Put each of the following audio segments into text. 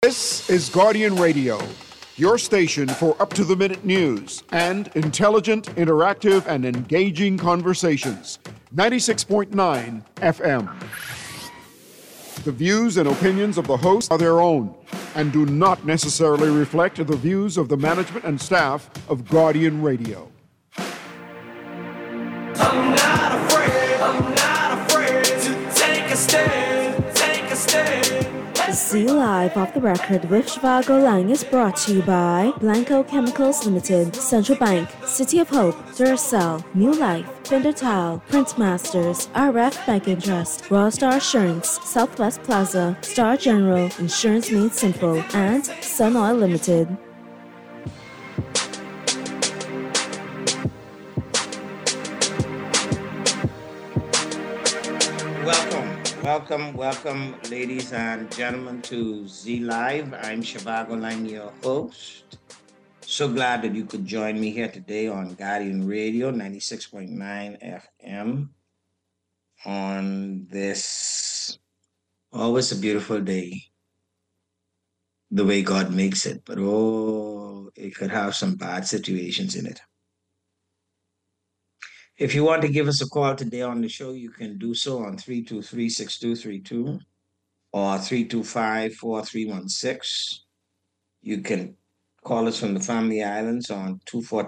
This is Guardian Radio, your station for up-to-the-minute news and intelligent, interactive, and engaging conversations. 96.9 FM. The views and opinions of the host are their own and do not necessarily reflect the views of the management and staff of Guardian Radio. I'm not afraid to take a stand, take a stand. Z Live Off the Record with Shivago Lang is brought to you by Blanco Chemicals Limited, Central Bank, City of Hope, Duracell, New Life, Fender Towel, Print Masters, RF Banking Trust, Raw Star Assurance, Southwest Plaza, Star General, Insurance Made Simple, and Sun Oil Limited. Welcome, ladies and gentlemen, to Z Live. I'm Shivago Lang, your host. So glad that you could join me here today on Guardian Radio, 96.9 FM, on this always a beautiful day, the way God makes it. But it could have some bad situations in it. If you want to give us a call today on the show, you can do so on 323-6232 or 325-4316. You can call us from the Family Islands on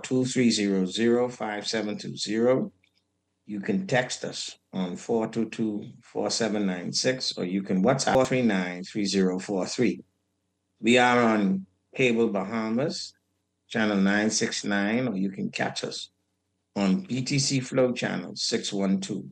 242-300-5720. You can text us on 422-4796, or you can WhatsApp 439-3043. We are on Cable Bahamas, channel 969, or you can catch us on BTC Flow channel 612.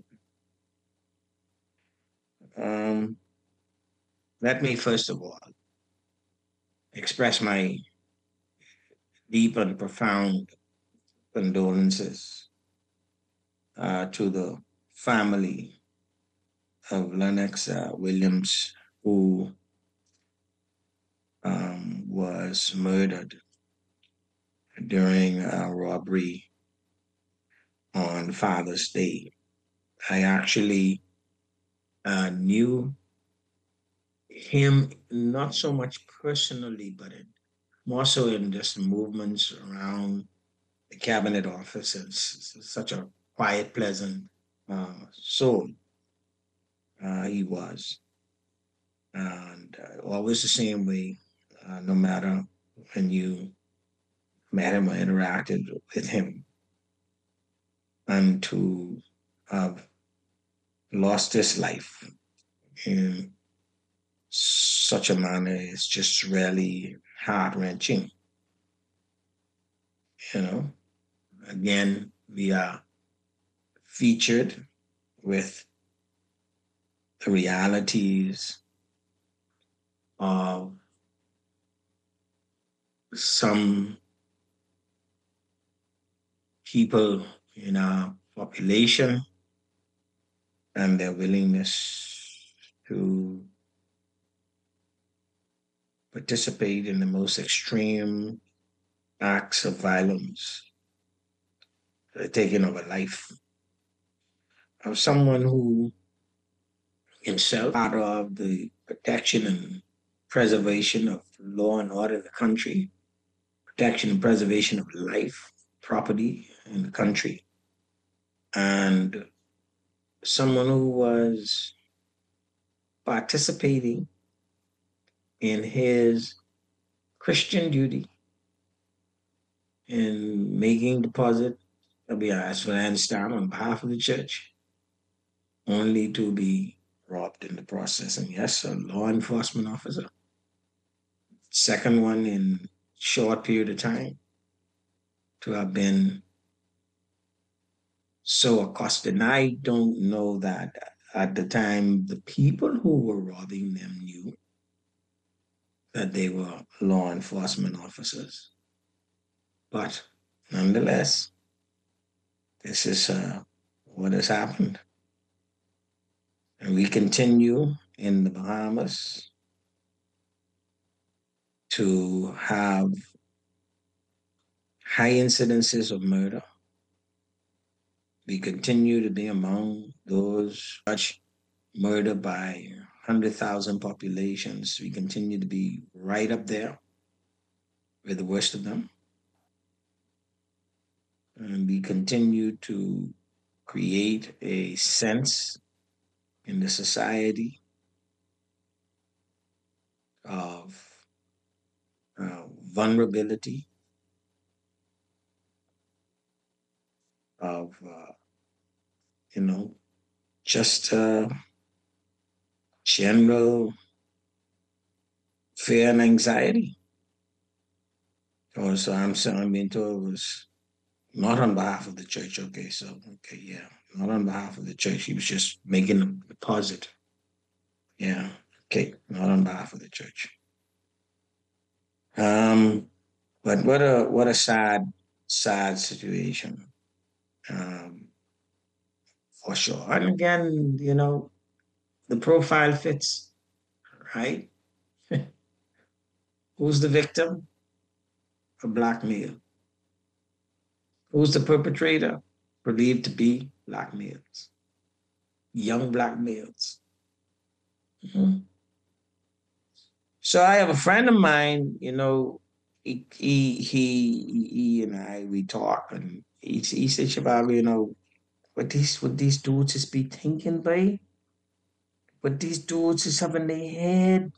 Let me first of all express my deep and profound condolences to the family of Lennox Williams, who was murdered during a robbery on Father's Day. I actually knew him not so much personally, but more so in just movements around the cabinet office, and such a quiet, pleasant soul he was. And always the same way, no matter when you met him or interacted with him. And to have lost his life in such a manner is just really heart-wrenching. Again, we are featured with the realities of some people in our population and their willingness to participate in the most extreme acts of violence, the taking of a life of someone who himself part of the protection and preservation of law and order in the country, protection and preservation of life, property in the country, and someone who was participating in his Christian duty in making deposit, as I understand, on behalf of the church, only to be robbed in the process. And yes, a law enforcement officer. Second one in short period of time to have been so accosted. And I don't know that at the time the people who were robbing them knew that they were law enforcement officers. But nonetheless, this is what has happened. And we continue in the Bahamas to have high incidences of murder. We continue to be among those much murdered by 100,000 populations, we continue to be right up there with the worst of them. And we continue to create a sense in the society of vulnerability, of, just general fear and anxiety. Also, I'm being told it was not on behalf of the church. Okay, not on behalf of the church. He was just making a deposit. Yeah, okay, not on behalf of the church. But what a sad situation. For sure. And again, the profile fits, right? Who's the victim? A black male. Who's the perpetrator? Believed to be black males. Young black males. Mm-hmm. So I have a friend of mine, he and I, we talk, and he said, Zhivago, what these dudes is be thinking, by? What these dudes is having in their head?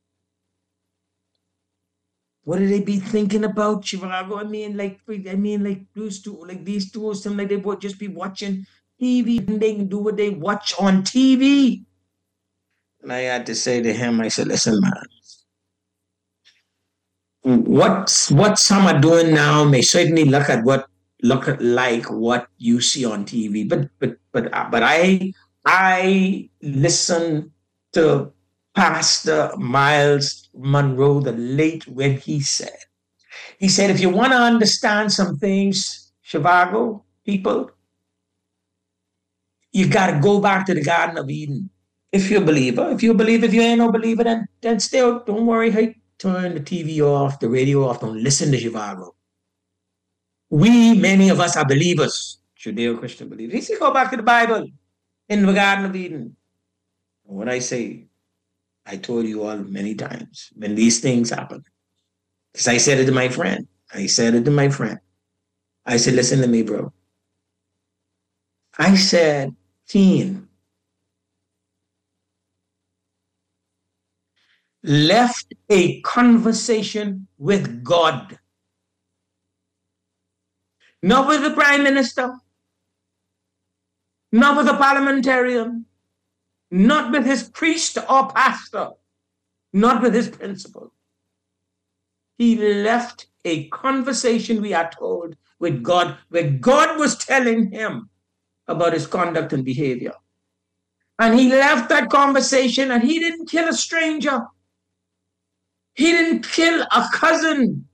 What do they be thinking about, Zhivago? I mean, these dudes seem like they would just be watching TV and they can do what they watch on TV. And I had to say to him, I said, listen, man, what some are doing now may certainly look like what you see on TV, but I listen to Pastor Miles Monroe the late when he said, if you want to understand some things, Zhivago people, you got to go back to the Garden of Eden. If you're a believer, if you ain't no believer, then still don't worry. Hey, turn the TV off, the radio off, don't listen to Zhivago. Many of us are believers, Judeo-Christian believers. He said, go back to the Bible in the Garden of Eden. What I say, I told you all many times when these things happen. Because I said it to my friend. I said, listen to me, bro. I said, teen left a conversation with God. Not with the prime minister, not with a parliamentarian, not with his priest or pastor, not with his principal. He left a conversation, we are told, with God, where God was telling him about his conduct and behavior. And he left that conversation and he didn't kill a stranger. He didn't kill a cousin.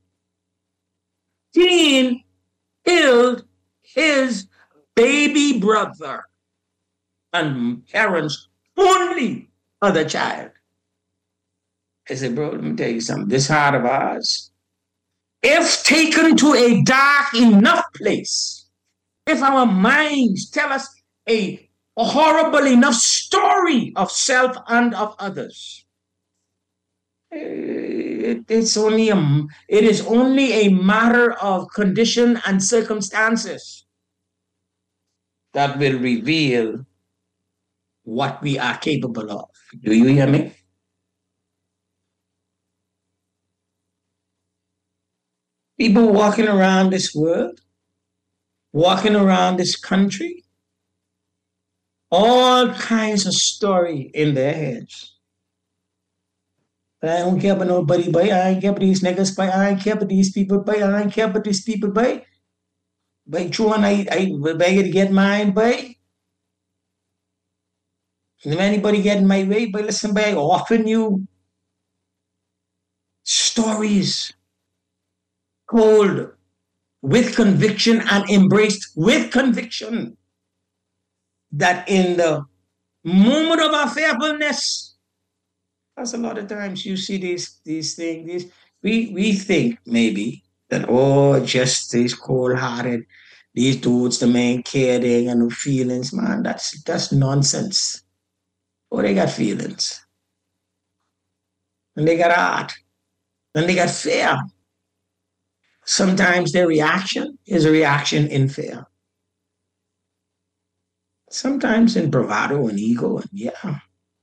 He killed his baby brother and parents' only other child. I said, bro, let me tell you something. This heart of ours, if taken to a dark enough place, if our minds tell us a horrible enough story of self and of others, it is only a matter of condition and circumstances that will reveal what we are capable of. Do you hear me? People walking around this world, walking around this country, all kinds of story in their heads. I don't care about nobody, boy. I ain't care about these niggas, boy. I ain't care about these people, boy. I ain't care about these people, boy. By true, and I beg to get mine, boy. And if anybody get in my way, boy, listen, boy, I often you stories told with conviction and embraced with conviction that in the moment of our fearfulness, that's a lot of times you see these things. We think maybe that, just these cold-hearted, these dudes, the man caring and no feelings, man. That's nonsense. They got feelings. and they got art, and they got fear. Sometimes their reaction is a reaction in fear. Sometimes in bravado and ego, and yeah.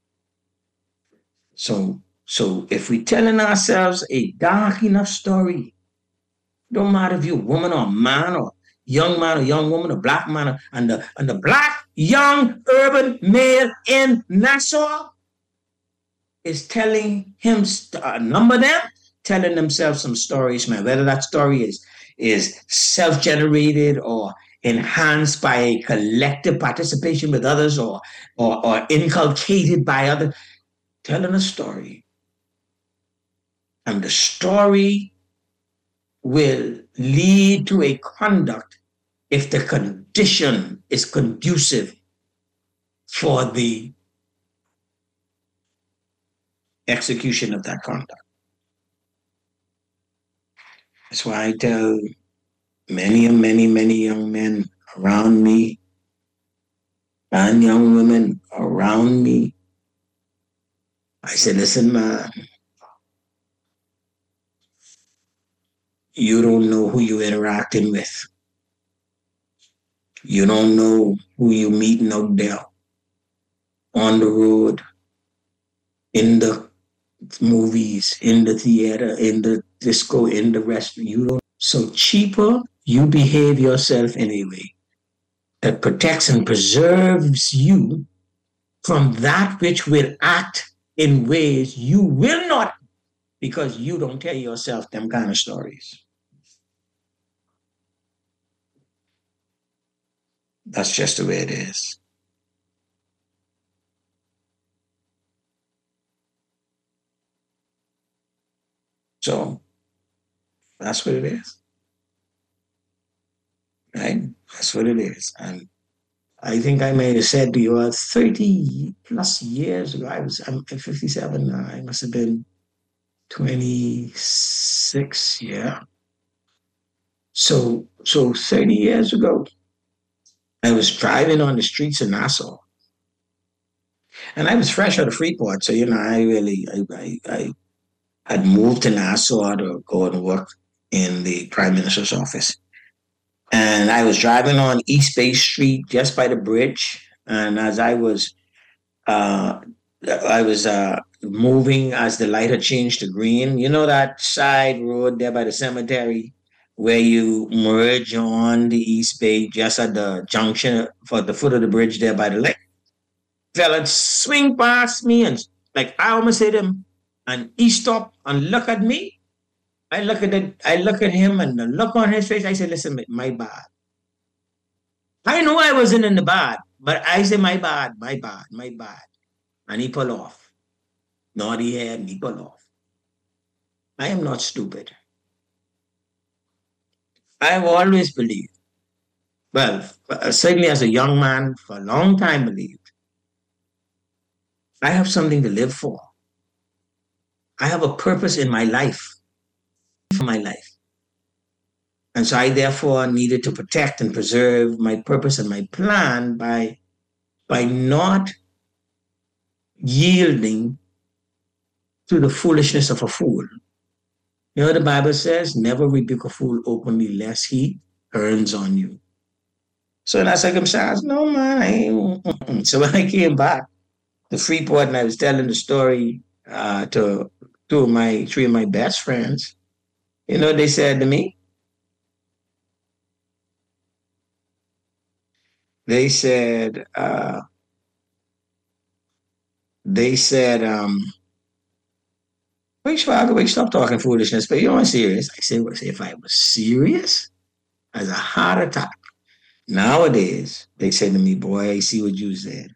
So if we're telling ourselves a dark enough story, don't matter if you're a woman or a man or young man or young woman or black man and the black young urban male in Nassau is telling him a number of them telling themselves some stories, man. Whether that story is self-generated or enhanced by a collective participation with others or inculcated by others, telling a story. And the story will lead to a conduct if the condition is conducive for the execution of that conduct. That's why I tell many young men around me and young women around me, I say, listen, man, you don't know who you're interacting with. You don't know who you're meeting out there on the road, in the movies, in the theater, in the disco, in the restaurant. You don't. So cheaper, you behave yourself in a way that protects and preserves you from that which will act in ways you will not, because you don't tell yourself them kind of stories. That's just the way it is. So that's what it is. Right? That's what it is. And I think I may have said to you 30 plus years ago, I'm 57 now. I must have been 26, yeah. So 30 years ago, I was driving on the streets of Nassau. And I was fresh out of Freeport. So, I had moved to Nassau to go and work in the Prime Minister's office. And I was driving on East Bay Street just by the bridge. And as I was moving as the light had changed to green, you know that side road there by the cemetery where you merge on the East Bay just at the junction for the foot of the bridge there by the lake. Fella swing past me and like I almost hit him, and he stopped and looked at me. I look at him and the look on his face. I said, listen, my bad. I know I wasn't in the bad, but I said, my bad. And he pulled off. Naughty head, and he pulled off. I am not stupid. I have always believed, well, certainly as a young man, for a long time believed, I have something to live for. I have a purpose in my life. And so I therefore needed to protect and preserve my purpose and my plan by not yielding to the foolishness of a fool. You know, the Bible says, never rebuke a fool openly lest he turns on you. So in that circumstance, no, man, I ain't. So when I came back to Freeport and I was telling the story to three of my best friends, you know, they said to me, wait, stop talking foolishness, but you aren't serious. I said, well, if I was serious, as a heart attack. Nowadays, they say to me, boy, I see what you said.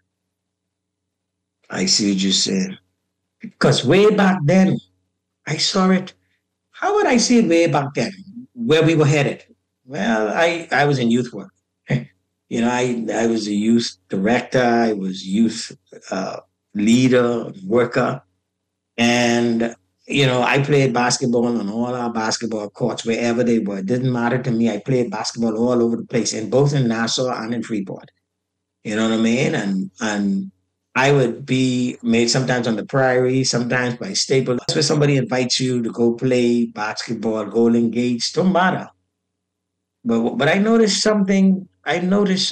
Because way back then, I saw it. How would I see it way back then, where we were headed? Well, I was in youth work. You know, I was a youth director. I was youth leader, worker. And, you know, I played basketball on all our basketball courts, wherever they were. It didn't matter to me. I played basketball all over the place, both in Nassau and in Freeport. You know what I mean? And I would be made sometimes on the Prairie, sometimes by Staples. That's where somebody invites you to go play basketball, Golden Gates, don't matter. But I noticed something. I noticed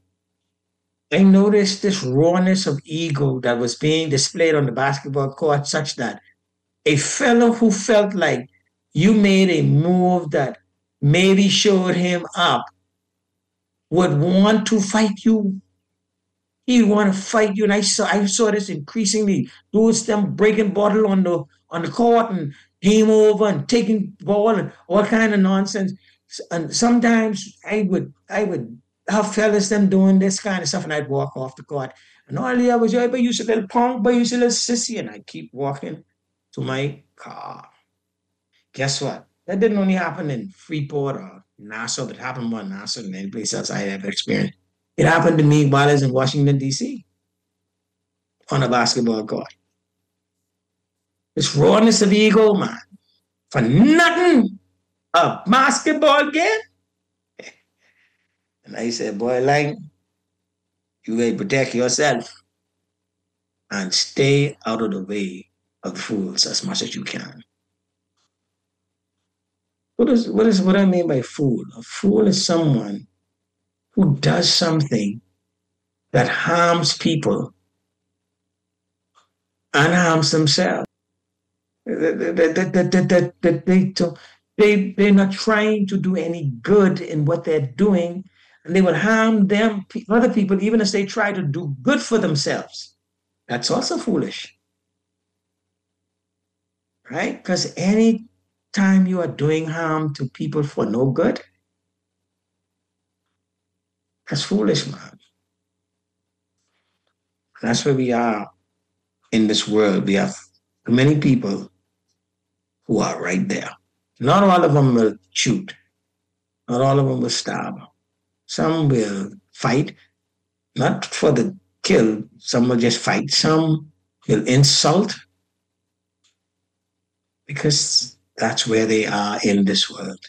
this rawness of ego that was being displayed on the basketball court, such that a fellow who felt like you made a move that maybe showed him up would want to fight you. He'd want to fight you. And I saw this increasingly. Dudes them breaking bottle on the court and game over and taking ball and all kind of nonsense. And sometimes I would have fellas them doing this kind of stuff, and I'd walk off the court. And all the others, yo, but you a little punk, but you a little sissy, and I'd keep walking to my car. Guess what? That didn't only happen in Freeport or Nassau, but it happened more in Nassau than any place else I had ever experienced. It happened to me while I was in Washington, D.C. on a basketball court. This rawness of ego, man, for nothing, a basketball game. And I said, boy, Lang, you better protect yourself and stay out of the way of the fools as much as you can. What I mean by fool? A fool is someone who does something that harms people and harms themselves. They're not trying to do any good in what they're doing, and they will harm them, other people, even as they try to do good for themselves. That's also foolish, right? Because any time you are doing harm to people for no good, that's foolish, man. That's where we are in this world. We have many people who are right there. Not all of them will shoot. Not all of them will stab. Some will fight, not for the kill. Some will just fight. Some will insult, because that's where they are in this world.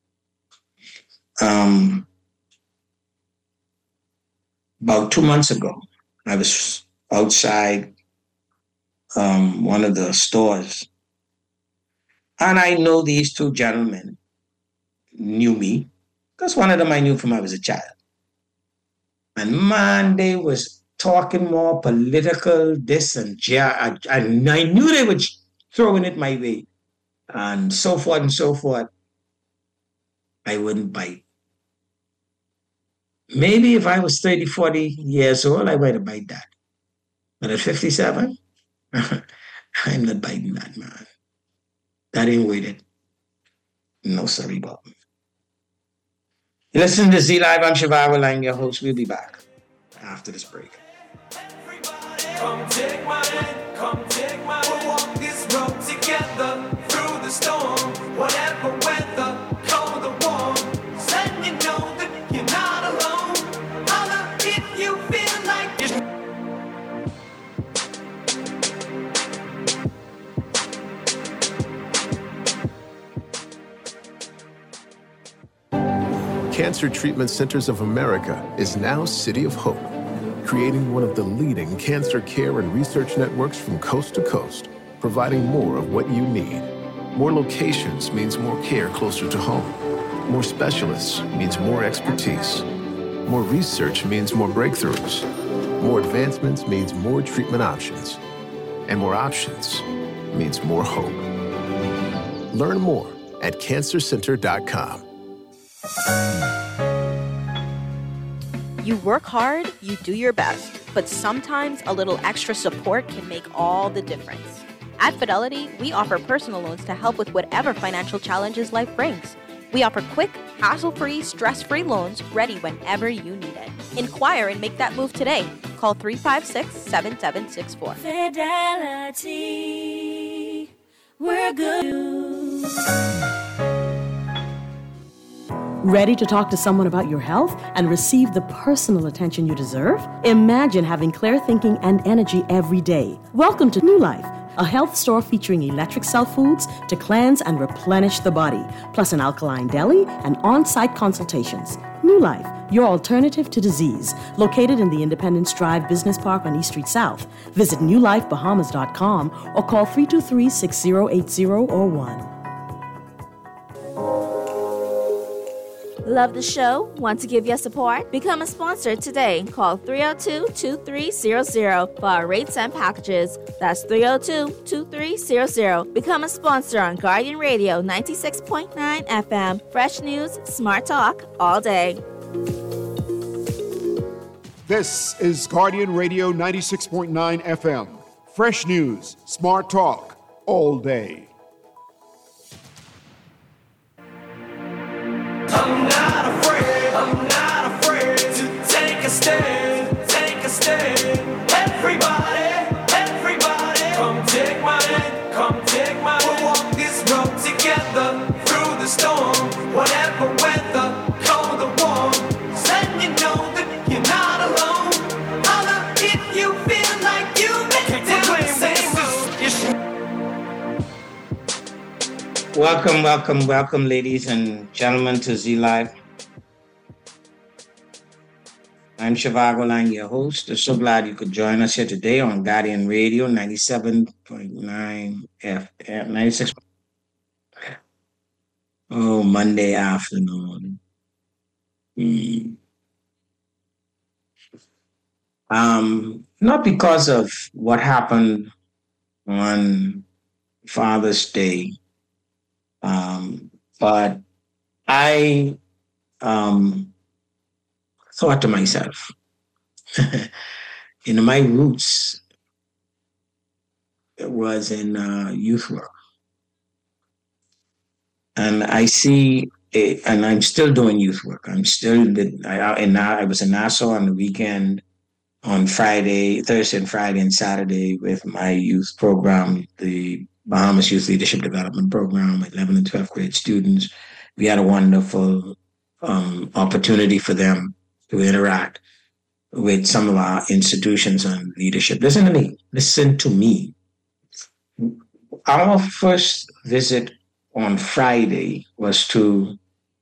About 2 months ago, I was outside one of the stores, and I know these two gentlemen knew me, because one of them I knew from I was a child. And man, they was talking more political, this and that. I knew they were throwing it my way, and so forth and so forth. I wouldn't bite. Maybe if I was 30, 40 years old, I might have bite that. But at 57, I'm not biting that, man. That ain't with it. No, sorry, Bob. You listen to Z Live. I'm Shivago Lang, your host. We'll be back after this break. Everybody, come take my hand, come take my hand. We'll walk this road together through the storm, whatever weather, cold or warm. Letting you know that you're not alone. Holler if you feel like it's Cancer Treatment Centers of America is now City of Hope, creating one of the leading cancer care and research networks from coast to coast, providing more of what you need. More locations means more care closer to home. More specialists means more expertise. More research means more breakthroughs. More advancements means more treatment options. And more options means more hope. Learn more at cancercenter.com. You work hard, you do your best, but sometimes a little extra support can make all the difference. At Fidelity, we offer personal loans to help with whatever financial challenges life brings. We offer quick, hassle-free, stress-free loans ready whenever you need it. Inquire and make that move today. Call 356-7764. Fidelity, we're good. Ready to talk to someone about your health and receive the personal attention you deserve? Imagine having clear thinking and energy every day. Welcome to New Life, a health store featuring electric cell foods to cleanse and replenish the body, plus an alkaline deli and on-site consultations. New Life, your alternative to disease, located in the Independence Drive Business Park on East Street South. Visit newlifebahamas.com or call 323-6080 or 1. Love the show? Want to give your support? Become a sponsor today. Call 302-2300 for our rates and packages. That's 302-2300. Become a sponsor on Guardian Radio 96.9 FM. Fresh news, smart talk, all day. This is Guardian Radio 96.9 FM. Fresh news, smart talk, all day. I'm not afraid to take a stand, Everybody, come take my hand, We'll walk this road together through the storm, whatever weather, cold or warm. Letting you know that you're not alone. Holler if you feel like you've been down the same road. Welcome, ladies and gentlemen, to Z Live. I'm Shivago Lang, your host. I'm so glad you could join us here today on Guardian Radio 97.9 FM, 96. Oh, Monday afternoon. Not because of what happened on Father's Day, but I thought to myself, my roots was in youth work. And I see, and I'm still doing youth work. I was in Nassau on the weekend, on Thursday and Friday and Saturday with my youth program, the Bahamas Youth Leadership Development Program, 11th and 12th grade students. We had a wonderful opportunity for them to interact with some of our institutions on leadership. Listen to me. Our first visit on Friday was to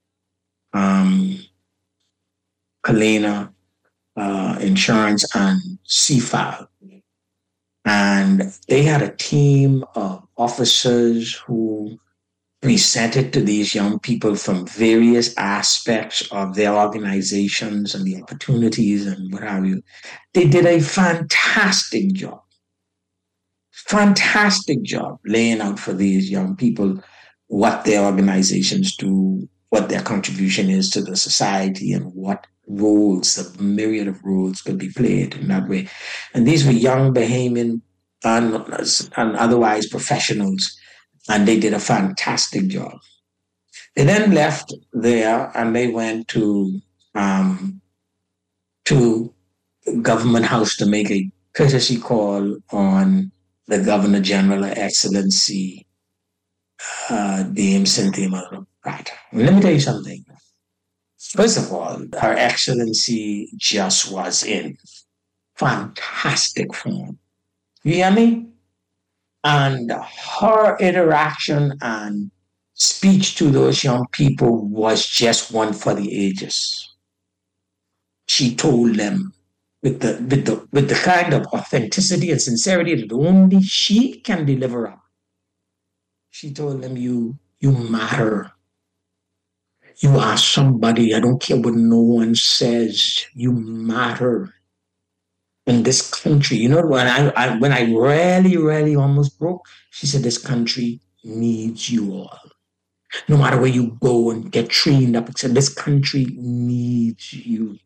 Kalina Insurance and CFAL. And they had a team of officers who presented to these young people from various aspects of their organizations and the opportunities and what have you. They did a fantastic job laying out for these young people what their organizations do, what their contribution is to the society, and what roles, the myriad of roles could be played in that way. And these were young Bahamian and otherwise professionals, and they did a fantastic job. They then left there and they went to Government House to make a courtesy call on the Governor General of Excellency, Dame Cynthia Pratt. Let me tell you something. First of all, Her Excellency just was in fantastic form. You hear me? And her interaction and speech to those young people was just one for the ages. She told them with the kind of authenticity and sincerity that only she can deliver up. She told them, you matter. You are somebody. I don't care what no one says. You matter in this country. You know, when I really almost broke, she said, this country needs you all. No matter where you go and get trained up, except this country needs you.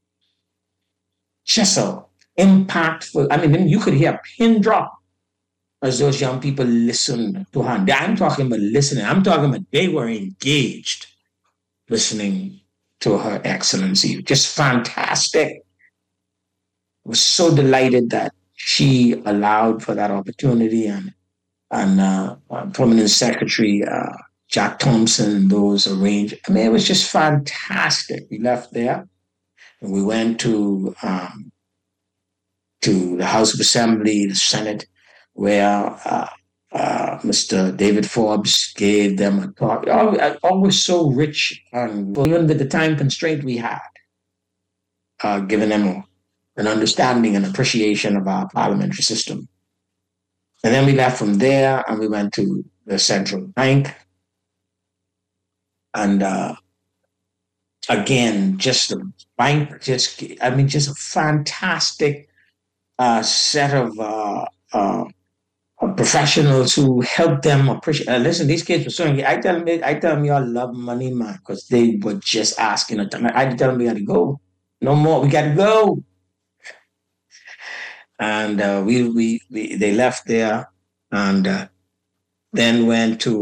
Just so impactful. I mean, you could hear a pin drop as those young people listened to her. I'm talking about listening. I'm talking about they were engaged listening to Her Excellency. Just fantastic. I was so delighted that she allowed for that opportunity, and Permanent Secretary Jack Thompson and those arranged. I mean, it was just fantastic. We left there and we went to the House of Assembly, the Senate, where Mr. David Forbes gave them a talk. Always so rich, and even with the time constraint we had, giving them an understanding and appreciation of our parliamentary system. And then we left from there and we went to the central bank. And again, just the bank, just a fantastic set of professionals who helped them appreciate. Listen, these kids were so angry. I tell them, y'all love money, man, because they were just asking. I tell them we got to go. No more. We got to go. And they left there, and then went to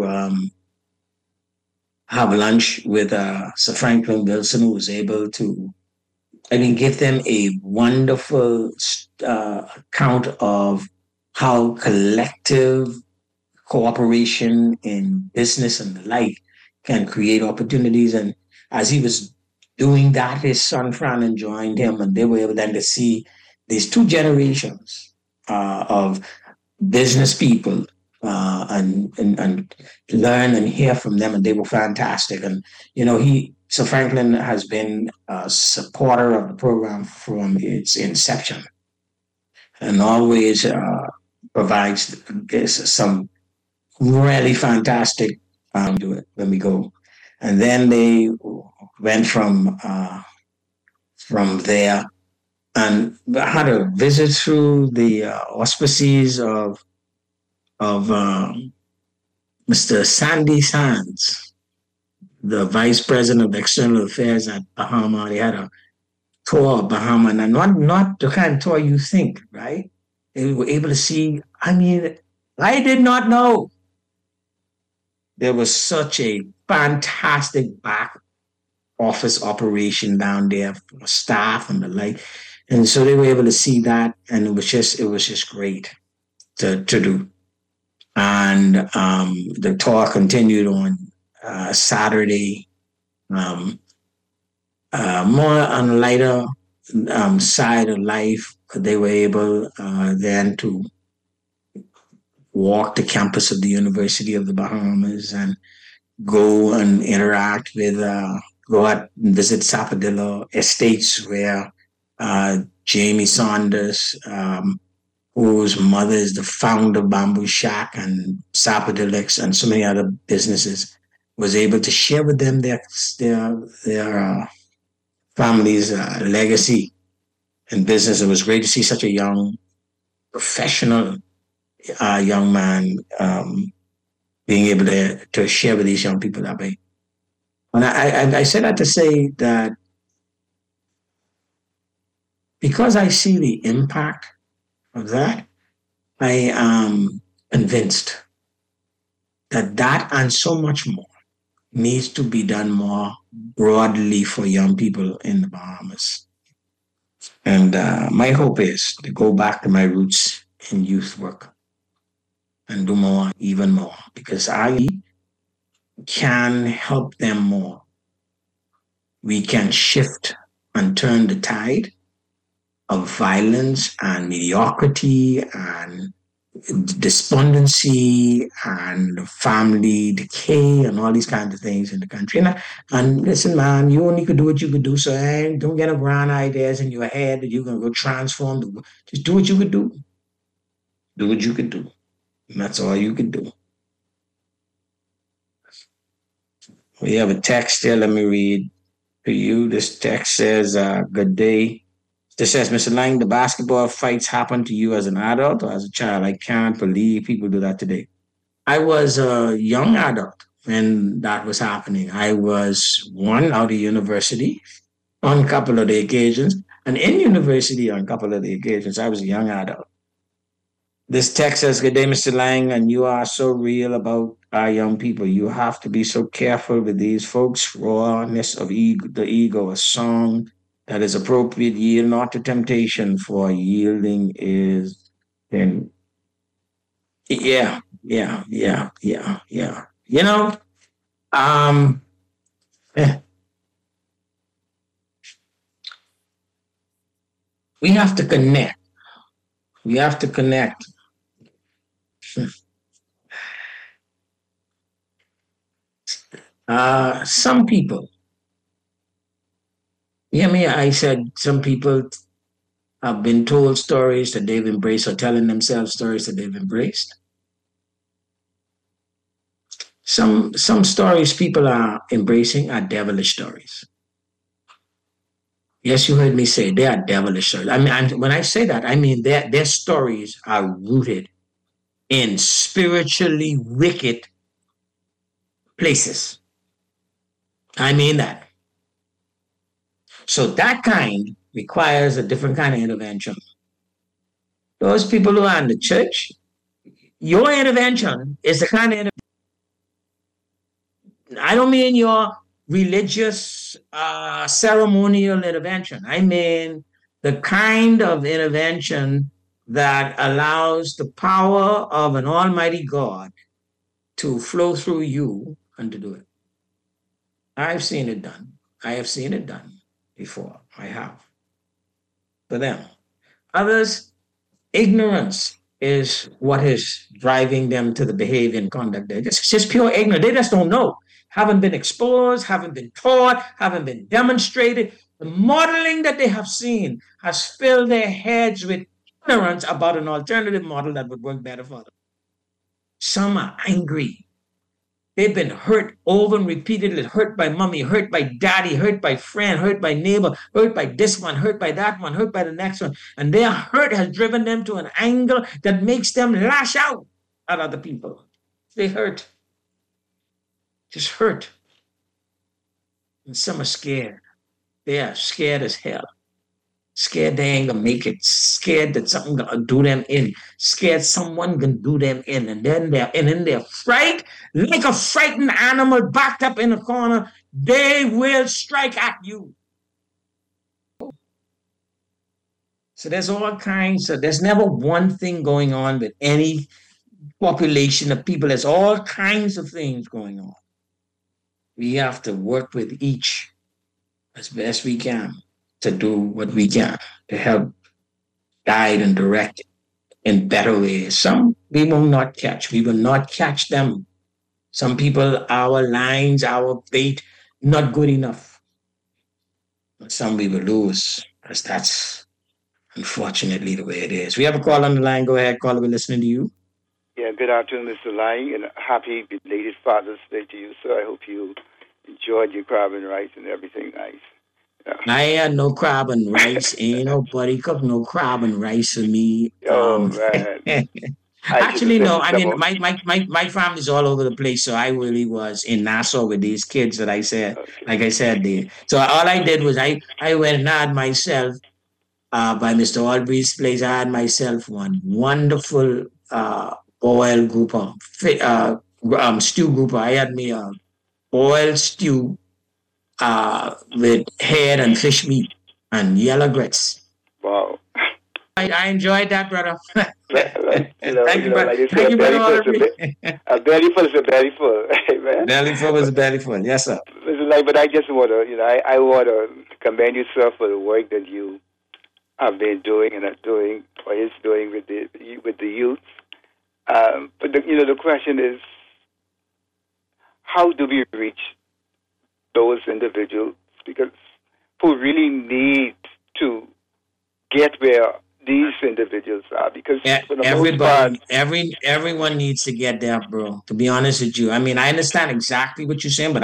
have lunch with Sir Franklin Wilson, who was able to, give them a wonderful account of how collective cooperation in business and the like can create opportunities. And as he was doing that, his son Fran joined him, and they were able then to see these two generations of business people and learn and hear from them, and they were fantastic. And Sir Franklin has been a supporter of the program from its inception, and always provides some really fantastic to it when we go. And then they went from there and had a visit through the auspices of Mr. Sandy Sands, the Vice President of External Affairs at Bahama. They had a tour of Bahama, and not the kind of tour you think, right? They were able to see, I did not know there was such a fantastic back office operation down there for staff and the like. And so they were able to see that, and it was just great to do. And the tour continued on Saturday, more on a lighter side of life. They were able then to walk the campus of the University of the Bahamas and go and interact with, go out and visit Sapodilla Estates, where Jamie Saunders, whose mother is the founder of Bamboo Shack and Sapodilla and so many other businesses, was able to share with them their family's legacy in business. It was great to see such a young, professional young man being able to share with these young people that way. And I say that to say that because I see the impact of that, I am convinced that and so much more needs to be done more broadly for young people in the Bahamas. And my hope is to go back to my roots in youth work and do more, even more, because I can help them more. We can shift and turn the tide of violence and mediocrity and despondency and family decay and all these kinds of things in the country. And listen, man, you only could do what you could do. So don't get no grand ideas in your head that you're going to go transform the world. Just do what you could do. Do what you could do. And that's all you could do. We have a text here. Let me read to you. This text says, good day. This says, Mr. Lang, the basketball fights happened to you as an adult or as a child? I can't believe people do that today. I was a young adult when that was happening. I was out of university on a couple of the occasions, and in university on a couple of the occasions, I was a young adult. This text says, good day, Mr. Lang, and you are so real about our young people. You have to be so careful with these folks. Rawness of the ego, a song that is appropriate. Yield not to temptation, for yielding is sin. Yeah. You know, we have to connect. We have to connect Some people, hear me, I said some people have been told stories that they've embraced or telling themselves stories that they've embraced. Some stories people are embracing are devilish stories. Yes, you heard me say they are devilish stories. I mean, when I say that, I mean their stories are rooted in spiritually wicked places. I mean that. So that kind requires a different kind of intervention. Those people who are in the church, your intervention is the kind of intervention. I don't mean your religious ceremonial intervention. I mean the kind of intervention that allows the power of an almighty God to flow through you and to do it. I've seen it done. I have seen it done before. I have. For them. Others, ignorance is what is driving them to the behavior and conduct. They're just pure ignorance. They just don't know. Haven't been exposed, haven't been taught, haven't been demonstrated. The modeling that they have seen has filled their heads with ignorance about an alternative model that would work better for them. Some are angry. They've been hurt over and repeatedly, hurt by mommy, hurt by daddy, hurt by friend, hurt by neighbor, hurt by this one, hurt by that one, hurt by the next one. And their hurt has driven them to an angle that makes them lash out at other people. They hurt. Just hurt. And some are scared. They are scared as hell. Scared they ain't gonna make it. Scared that something gonna do them in. Scared someone gonna do them in. And then in their fright, like a frightened animal backed up in a corner, they will strike at you. So there's all kinds of, there's never one thing going on with any population of people. There's all kinds of things going on. We have to work with each as best we can to do what we can to help guide and direct in better ways. Some we will not catch. We will not catch them. Some people, our lines, our bait, not good enough. But some we will lose, because that's unfortunately the way it is. We have a call on the line. Go ahead, caller. We're listening to you. Yeah, good afternoon, Mr. Lang, and happy belated Father's Day to you, sir. I hope you enjoyed your crab and rice and everything nice. Yeah. I had no crab and rice. Ain't nobody cook no crab and rice for me. Oh, man. Actually, no. I mean, my family's all over the place, so I really was in Nassau with these kids that I said, okay. Like I said, so all I did was I went and had myself, by Mr. Albury's place, I had myself one wonderful boiled grouper, stew grouper. I had me a boiled stew with head and fish meat and yellow grits. Wow. I enjoyed that, brother. Thank you, brother. A belly full is a belly full. Amen. Belly full is a belly full. Yes, sir. But I just want to, I want to commend you, sir, for the work that you have been doing and are doing, or is doing with the youth. But the question is, how do we reach those individuals who really need to get where these individuals are? Because everyone needs to get there, bro. To be honest with you, I mean, I understand exactly what you're saying, but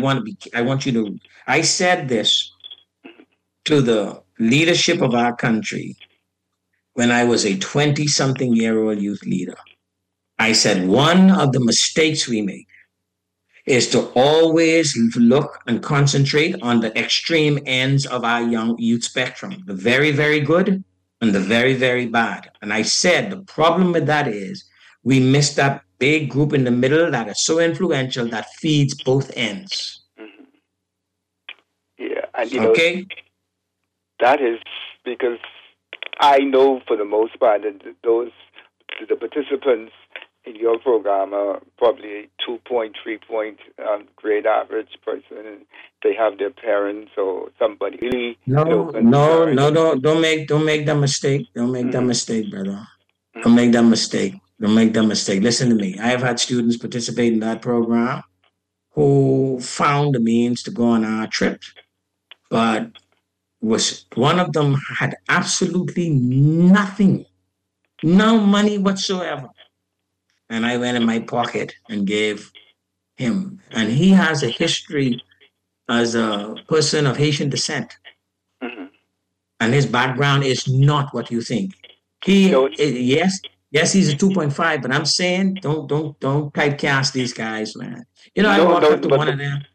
I said this to the leadership of our country when I was a 20-something-year-old youth leader. I said one of the mistakes we make is to always look and concentrate on the extreme ends of our young youth spectrum, the very, very good and the very, very bad. And I said the problem with that is we miss that big group in the middle that is so influential that feeds both ends. Mm-hmm. Yeah, and that is because I know for the most part that the participants in your program are probably a 2.3 point grade average person, and they have their parents or somebody really. Don't make that mistake. Don't make that mistake, brother. Don't make that mistake. Don't make that mistake. Listen to me. I have had students participate in that program who found the means to go on our trips, but one of them had absolutely nothing, no money whatsoever. And I went in my pocket and gave him. And he has a history as a person of Haitian descent. Mm-hmm. And his background is not what you think. Yes, he's a 2.5, but I'm saying don't typecast these guys, man. I walked up to one of them.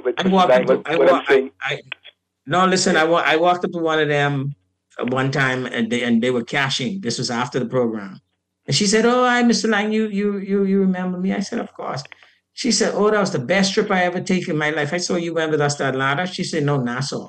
I walked up to one of them one time, and they were cashing. This was after the program, and she said, "Oh, hi, Mr. Lang, you remember me?" I said, "Of course." She said, "Oh, that was the best trip I ever taken in my life. I saw you went with us to Atlanta." She said, "No, Nassau."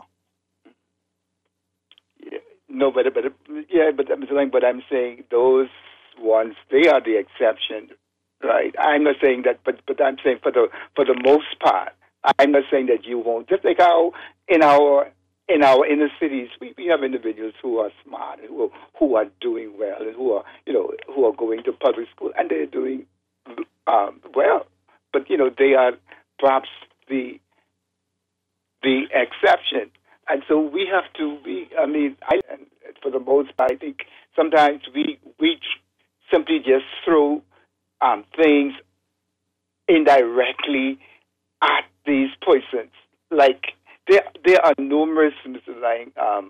Yeah, no, but Mr. Lang, but I'm saying those ones, they are the exception, right? I'm not saying that, but I'm saying for the most part, I'm not saying that you won't. Just like how in our inner cities, we have individuals who are smart and who are doing well and who are going to public school and they're doing well. But they are perhaps the exception, and so we have to be. I mean, for the most part, I think sometimes we simply just throw things indirectly at these persons. Like there are numerous, Mr. Lang.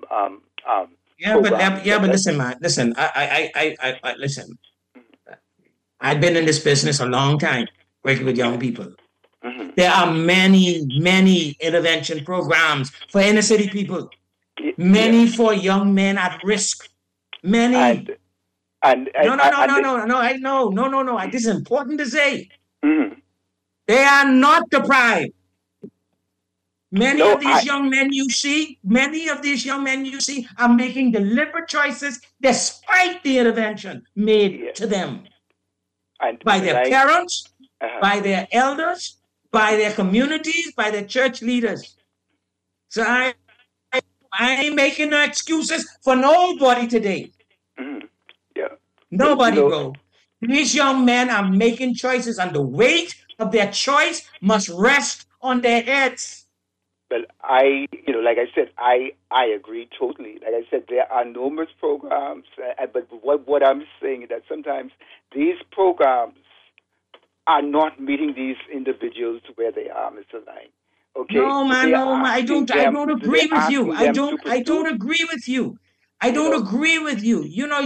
But listen, man. Listen, I listen. I've been in this business a long time, working with young people. Mm-hmm. There are many intervention programs for inner city people. Many for young men at risk. Many. No. I know. This is important to say. Mm-hmm. They are not deprived. Many of these young men you see are making deliberate choices despite the intervention made to them by their parents, by their elders, by their communities, by their church leaders. So I ain't making no excuses for nobody today. Mm-hmm. Yeah. Nobody, bro. These young men are making choices, and the weight of their choice must rest on their heads. But like I said, I agree totally. Like I said, there are numerous programs, but what I'm saying is that sometimes these programs are not meeting these individuals where they are, Mr. Lang. Okay? No, man, I don't agree with you. I don't agree with you. I don't agree with you.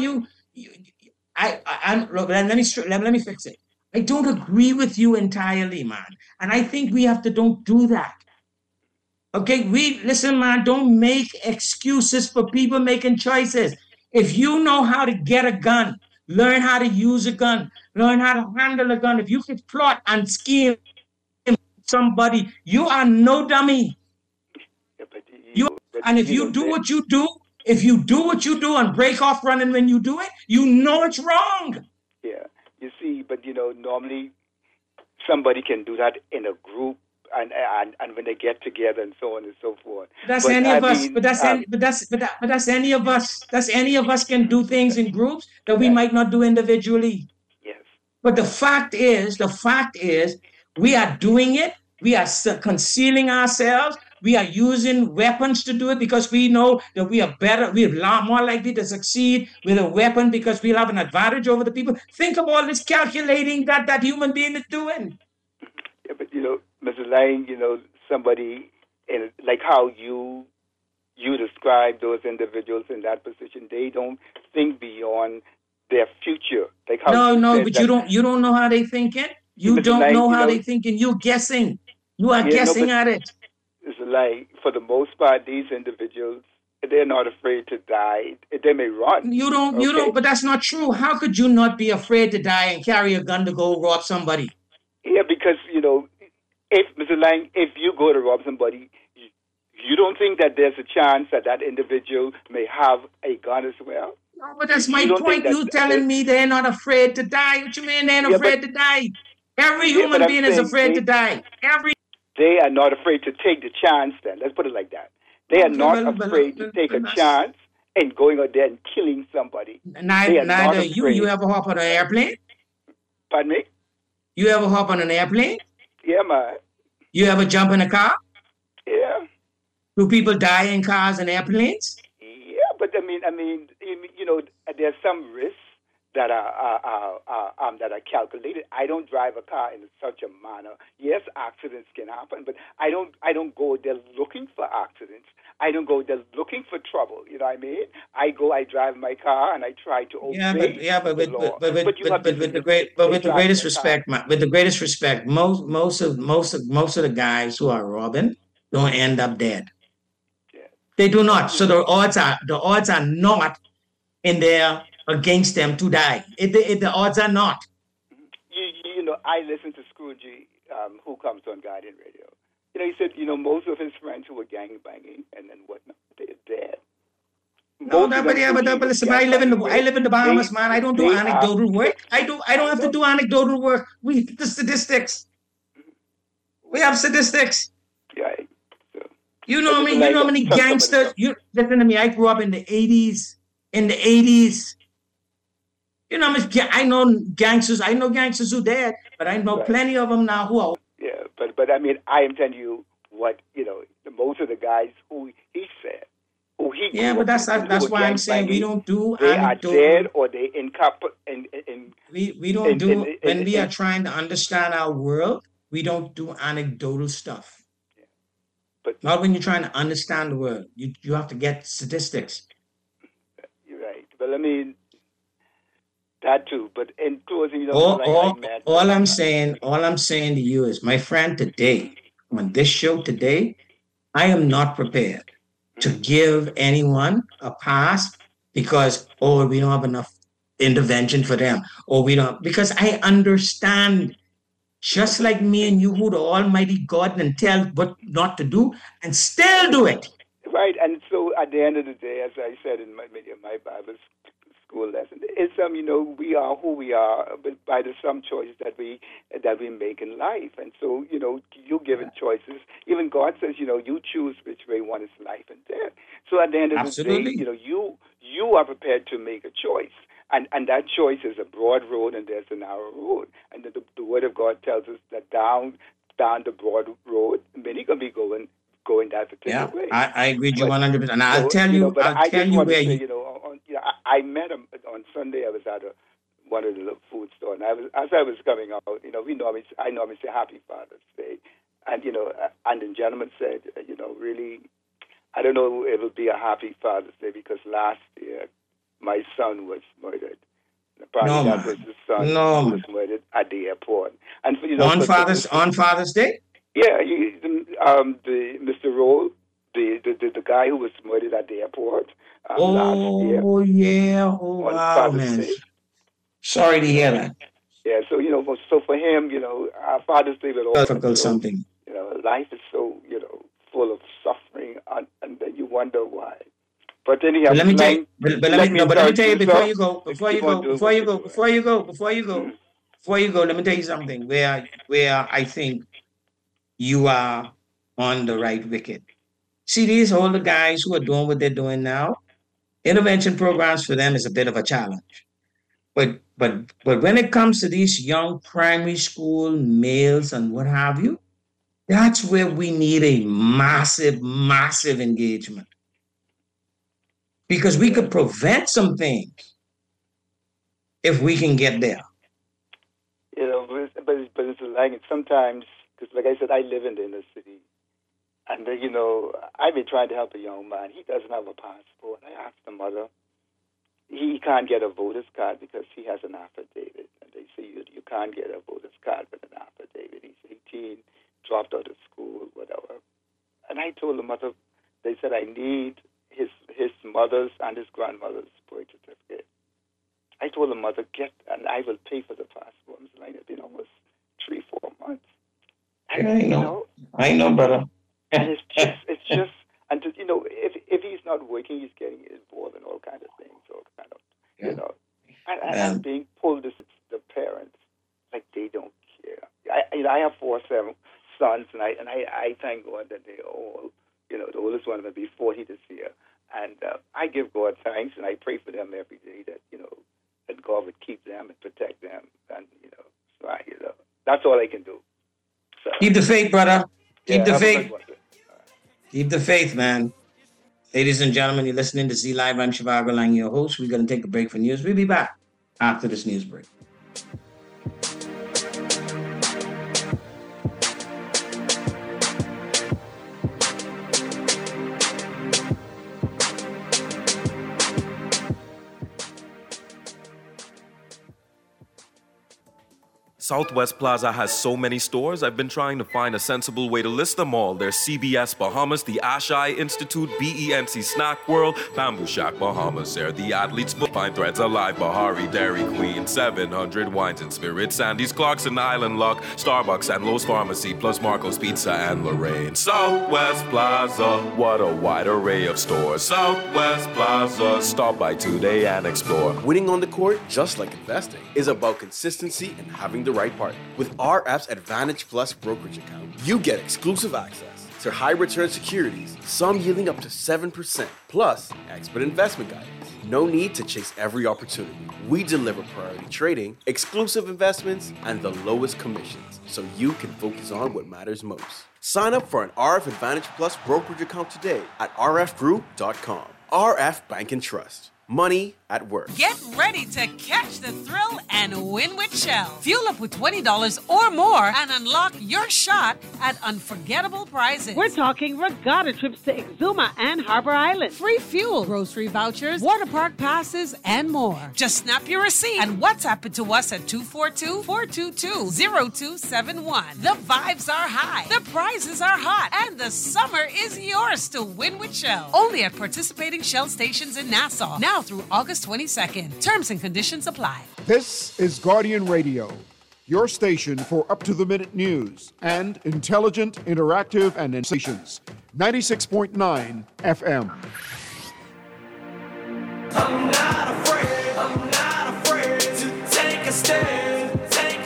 Let me fix it. I don't agree with you entirely, man. And I think we have to don't do that. Okay, listen, man, don't make excuses for people making choices. If you know how to get a gun, learn how to use a gun, learn how to handle a gun. If you can plot and scheme somebody, you are no dummy. And if you do what you do and break off running when you do it, you know it's wrong. Yeah, you see, but normally somebody can do that in a group. And when they get together and so on and so forth. That's any of us can do things in groups that we might not do individually. Yes. But the fact is, we are doing it. We are concealing ourselves. We are using weapons to do it because we know that we are better. We are more likely to succeed with a weapon because we'll have an advantage over the people. Think of all this calculating that human being is doing. Yeah, but Mr. Lang, somebody like how you describe those individuals in that position, they don't think beyond their future. Like how you don't know how they thinking. You don't know how they thinking. You're guessing. You are guessing at it. It's like for the most part, these individuals, they're not afraid to die. They may run. You don't. But that's not true. How could you not be afraid to die and carry a gun to go rob somebody? Yeah, because if Mr. Lang, if you go to rob somebody, you don't think that there's a chance that individual may have a gun as well? No, but that's my point. You telling me they're not afraid to die? What you mean they're not afraid to die? Every human being is afraid to die. They are not afraid to take the chance. Then let's put it like that. They are not afraid to take a chance and going out there and killing somebody. Neither you ever hop on an airplane? Pardon me? You ever hop on an airplane? Yeah, man. You ever jump in a car? Yeah. Do people die in cars and airplanes? Yeah, but I mean, you know, there's some risks that are calculated. I don't drive a car in such a manner. Yes, accidents can happen, but I don't go there looking for accidents. I don't go there looking for trouble. You know what I mean? I drive my car and I try to obey the law. With the greatest respect, with the greatest respect, most of the guys who are robbing don't end up dead. Yeah. They do not. So the odds are not in there against them to die. The odds are not. You know, I listen to Scrooge, who comes on Guardian Radio. You know, he said, you know, most of his friends who were gang banging and then whatnot, they're dead. But listen, I live in the Bahamas, man. I don't do anecdotal work. I don't have to do anecdotal work. The statistics. We have statistics. Yeah. You know what I mean? You know how many gangsters? You listen to me. I grew up in the 80s. You know, I know gangsters. I know gangsters who dead, but I know plenty of them now who are. Yeah, but I mean, I am telling you what, you know, most of the guys who he said, who he but that's why I'm saying we don't do they anecdotal. Are dead or they we don't do when we are trying to understand our world. We don't do anecdotal stuff. Yeah. But not when you're trying to understand the world. You have to get statistics. You're right. But I mean, that too. But in closing, you know, all I'm saying to you is, my friend, today, on this show today, I am not prepared to give anyone a pass because, we don't have enough intervention for them, or we don't, because I understand, just like me and you, who the Almighty God can tell what not to do and still do it. Right, and so at the end of the day, as I said in my Bible school lesson, it's you know, we are who we are, but by some choices that we make in life, and so, you know, you're given choices. Even God says, you know, you choose which way one is life and death. So at the end of the day, you know, you are prepared to make a choice. And that choice is a broad road and there's a narrow road. And the Word of God tells us that down the broad road, many can be going that particular way. I agree with you 100%. And I'll tell you, I'll tell you where you... I met him on Sunday. I was at one of the little food stores, and as I was coming out, you know, I normally say Happy Father's Day, and you know, and the gentleman said, you know, really, I don't know if it will be a Happy Father's Day because last year my son was murdered. Apparently that was the son who was murdered at the airport, and you know, on Father's Day. Yeah, the Mr. Roll, the guy who was murdered at the airport. Last year, wow, man. Day. Sorry to hear that. Yeah, so you know, so for him, you know, our Father's Day will always something. You know, life is so, you know, full of suffering, and then you wonder why. But then let me tell you before you go, let me tell you something where I think you are on the right wicket. See, these older guys who are doing what they're doing now, intervention programs for them is a bit of a challenge. But when it comes to these young primary school males and what have you, that's where we need a massive, massive engagement. Because we could prevent some things if we can get there. You know, but it's like sometimes, because like I said, I live in the inner city. And, you know, I've been trying to help a young man. He doesn't have a passport. I asked the mother. He can't get a voter's card because he has an affidavit. And they say you can't get a voter's card with an affidavit. He's 18, dropped out of school, whatever. And I told the mother, they said, I need his mother's and his grandmother's birth certificate. I told the mother, and I will pay for the passport. It's like, it's been almost 3-4 months. And, I know, brother. And it's just, and to, you know, if he's not working, he's getting involved in all kinds of things, you know, and being pulled as the parents, like they don't care. I have 4 sons, and I thank God that they all, you know, the oldest one will be 40 this year, and I give God thanks, and I pray for them every day that, you know, that God would keep them and protect them, and you know, Right, you know. That's all I can do. So, keep the faith, brother. Keep the faith. Right. Keep the faith, man. Ladies and gentlemen, you're listening to Z Live. I'm Shivago Lang, your host. We're going to take a break for news. We'll be back after this news break. Southwest Plaza has so many stores, I've been trying to find a sensible way to list them all. There's CBS Bahamas, the Ashai Institute, BENC Snack World, Bamboo Shack Bahamas, Air, the Athletes Book, Fine Threads Alive, Bahari, Dairy Queen, 700 Wines and Spirits, Sandy's Clarkson Island Lock, Starbucks and Lowe's Pharmacy, plus Marco's Pizza and Lorraine. Southwest Plaza, what a wide array of stores. Southwest Plaza, stop by today and explore. Winning on the court, just like investing, is about consistency and having the right partner. With RF's Advantage Plus brokerage account, you get exclusive access to high return securities, some yielding up to 7%, plus expert investment guidance. No need to chase every opportunity. We deliver priority trading, exclusive investments, and the lowest commissions, so you can focus on what matters most. Sign up for an RF Advantage Plus brokerage account today at rfgroup.com. RF Bank and Trust. Money at work. Get ready to catch the thrill and win with Shell. Fuel up with $20 or more and unlock your shot at unforgettable prizes. We're talking regatta trips to Exuma and Harbor Island. Free fuel, grocery vouchers, water park passes, and more. Just snap your receipt and WhatsApp it to us at 242-422-0271. The vibes are high, the prizes are hot, and the summer is yours to win with Shell. Only at participating Shell stations in Nassau. Now through August 22nd. Terms and conditions apply. This is Guardian Radio, your station for up-to-the-minute news and intelligent, interactive, and sensations. 96.9 FM. I'm not afraid to take a stand,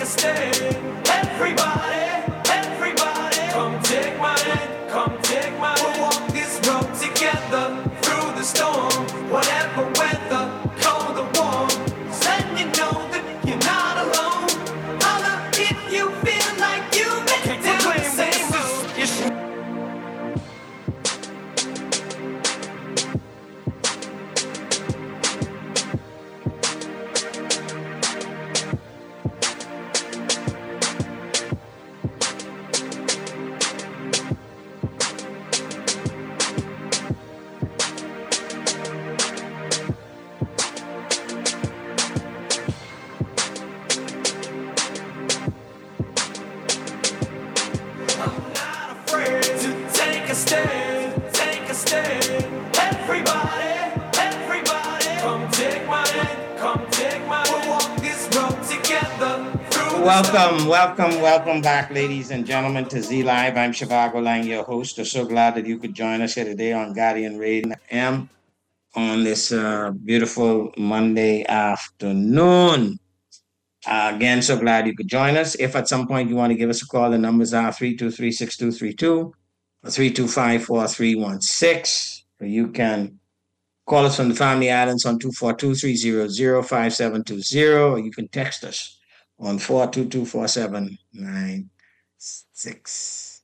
Everybody, come take my hand, We'll walk this road together through the storm, whatever weather, cold or warm. Letting you know that you're not alone. Holla if you feel like you've been down the same road. Welcome back, ladies and gentlemen, to Z Live. I'm Shivago Lang, your host. I'm so glad that you could join us here today on Guardian Radio FM on this beautiful Monday afternoon. Again, so glad you could join us. If at some point you want to give us a call, the numbers are 323-6232 or 325-4316. You can call us from the Family Islands on 242-300-5720, or you can text us on 422-4796.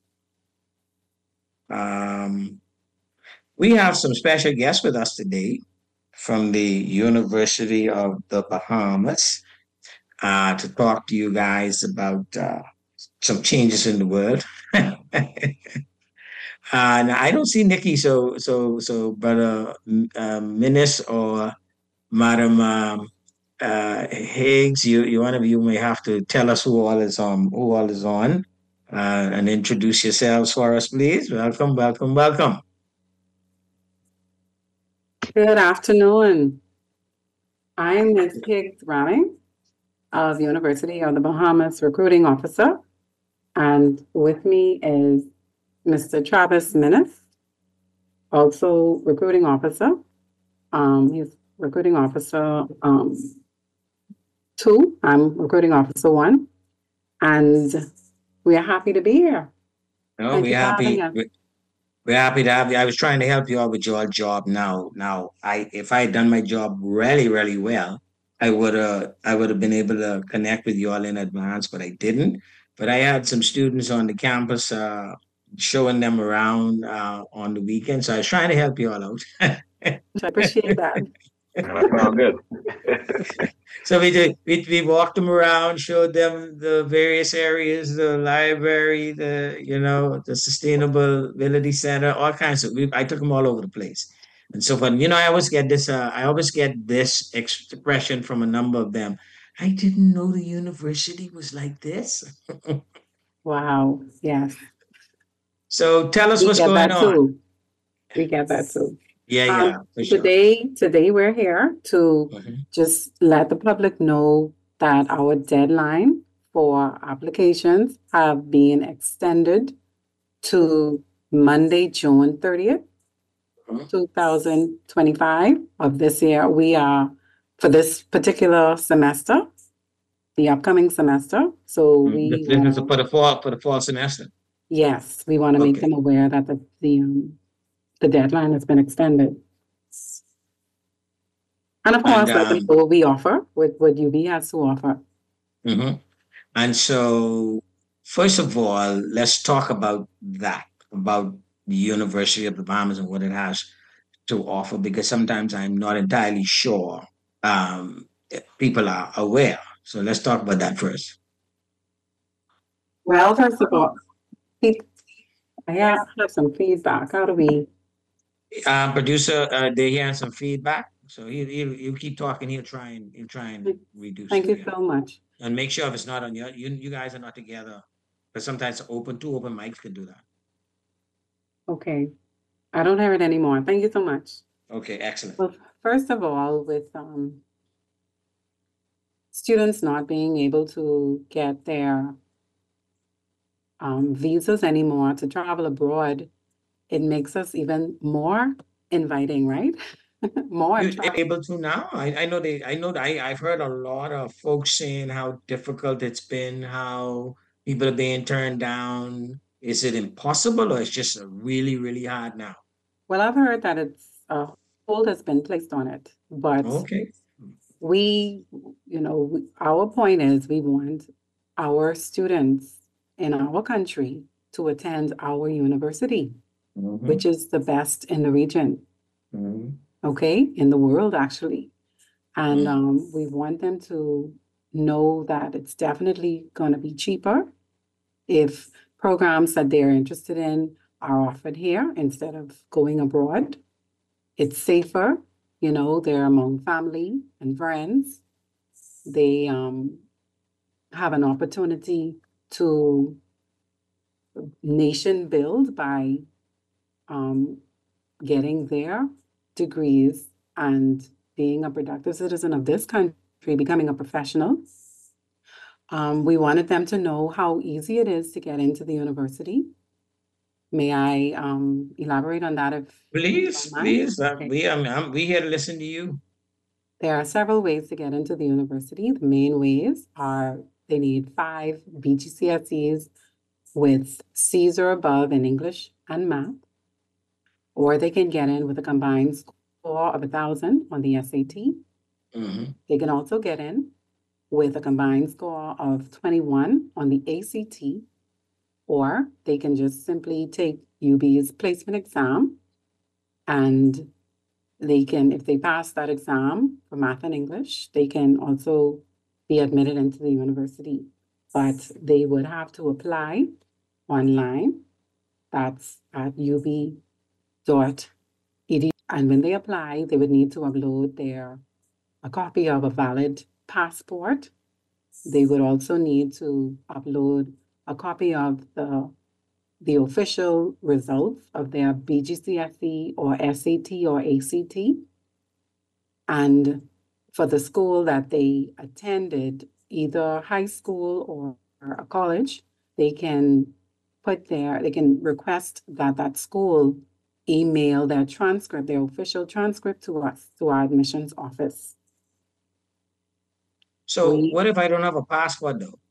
We have some special guests with us today from the University of the Bahamas to talk to you guys about some changes in the world. Now, I don't see Nikki, so Brother Minis or Madam Higgs, one of you may have to tell us who all is on, and introduce yourselves for us, please. Welcome. Good afternoon. I'm Ms. Higgs Rami of University of the Bahamas recruiting officer, and with me is Mr. Travis Minis, also recruiting officer. He's recruiting officer 2. I'm recruiting officer 1, and we are happy to be here. Oh, we're happy. We're happy to have you. I was trying to help you out with your job now. If I had done my job really, really well, I would have been able to connect with you all in advance, but I didn't. But I had some students on the campus showing them around on the weekend, so I was trying to help you all out. I appreciate that. Sounds good. So we walked them around, showed them the various areas, the library, the sustainability center, all kinds of. I took them all over the place, and so fun. I always get this. I always get this expression from a number of them. I didn't know the university was like this. Wow. Yes. So tell us what's going on. We get that too. Yeah, for sure. Today we're here to just let the public know that our deadline for applications have been extended to Monday, June 30th, 2025 of this year. We are, for this particular semester, the upcoming semester. So this is for the fall semester. Yes, we want to make them aware that the deadline has been extended. And of course, let them know what we offer, what UB has to offer. And so, first of all, let's talk about that, about the University of the Bahamas and what it has to offer, because sometimes I'm not entirely sure people are aware. So let's talk about that first. Well, first of all, I have some feedback. How do we? Producer, they hear some feedback, so he'll keep talking. He'll try and reduce. Thank you so much. And make sure if it's not on you guys are not together, because sometimes two open mics could do that. Okay, I don't hear it anymore. Thank you so much. Okay, excellent. Well, first of all, with students not being able to get their visas anymore to travel abroad, it makes us even more inviting, right? More. You're able to now? I've heard a lot of folks saying how difficult it's been, how people are being turned down. Is it impossible, or it's just really, really hard now? Well, I've heard that it's a hold has been placed on it, but our point is we want our students in our country to attend our university, which is the best in the region, in the world, actually. And we want them to know that it's definitely going to be cheaper if programs that they're interested in are offered here instead of going abroad. It's safer, they're among family and friends. They have an opportunity to nation build by getting their degrees and being a productive citizen of this country, becoming a professional. We wanted them to know how easy it is to get into the university. May I elaborate on that? Please. We here to listen to you. There are several ways to get into the university. The main ways are they need 5 BGCSEs with C's or above in English and math, or they can get in with a combined score of 1,000 on the SAT. They can also get in with a combined score of 21 on the ACT, or they can just simply take UB's placement exam, and they can, if they pass that exam for math and English, they can also be admitted into the university. But they would have to apply online. That's at ub.edu. And when they apply, they would need to upload a copy of a valid passport. They would also need to upload a copy of the official results of their BGCSE or SAT or ACT. And for the school that they attended, either high school or a college, they can request that school email their transcript, their official transcript to us, to our admissions office. So what if I don't have a passport though?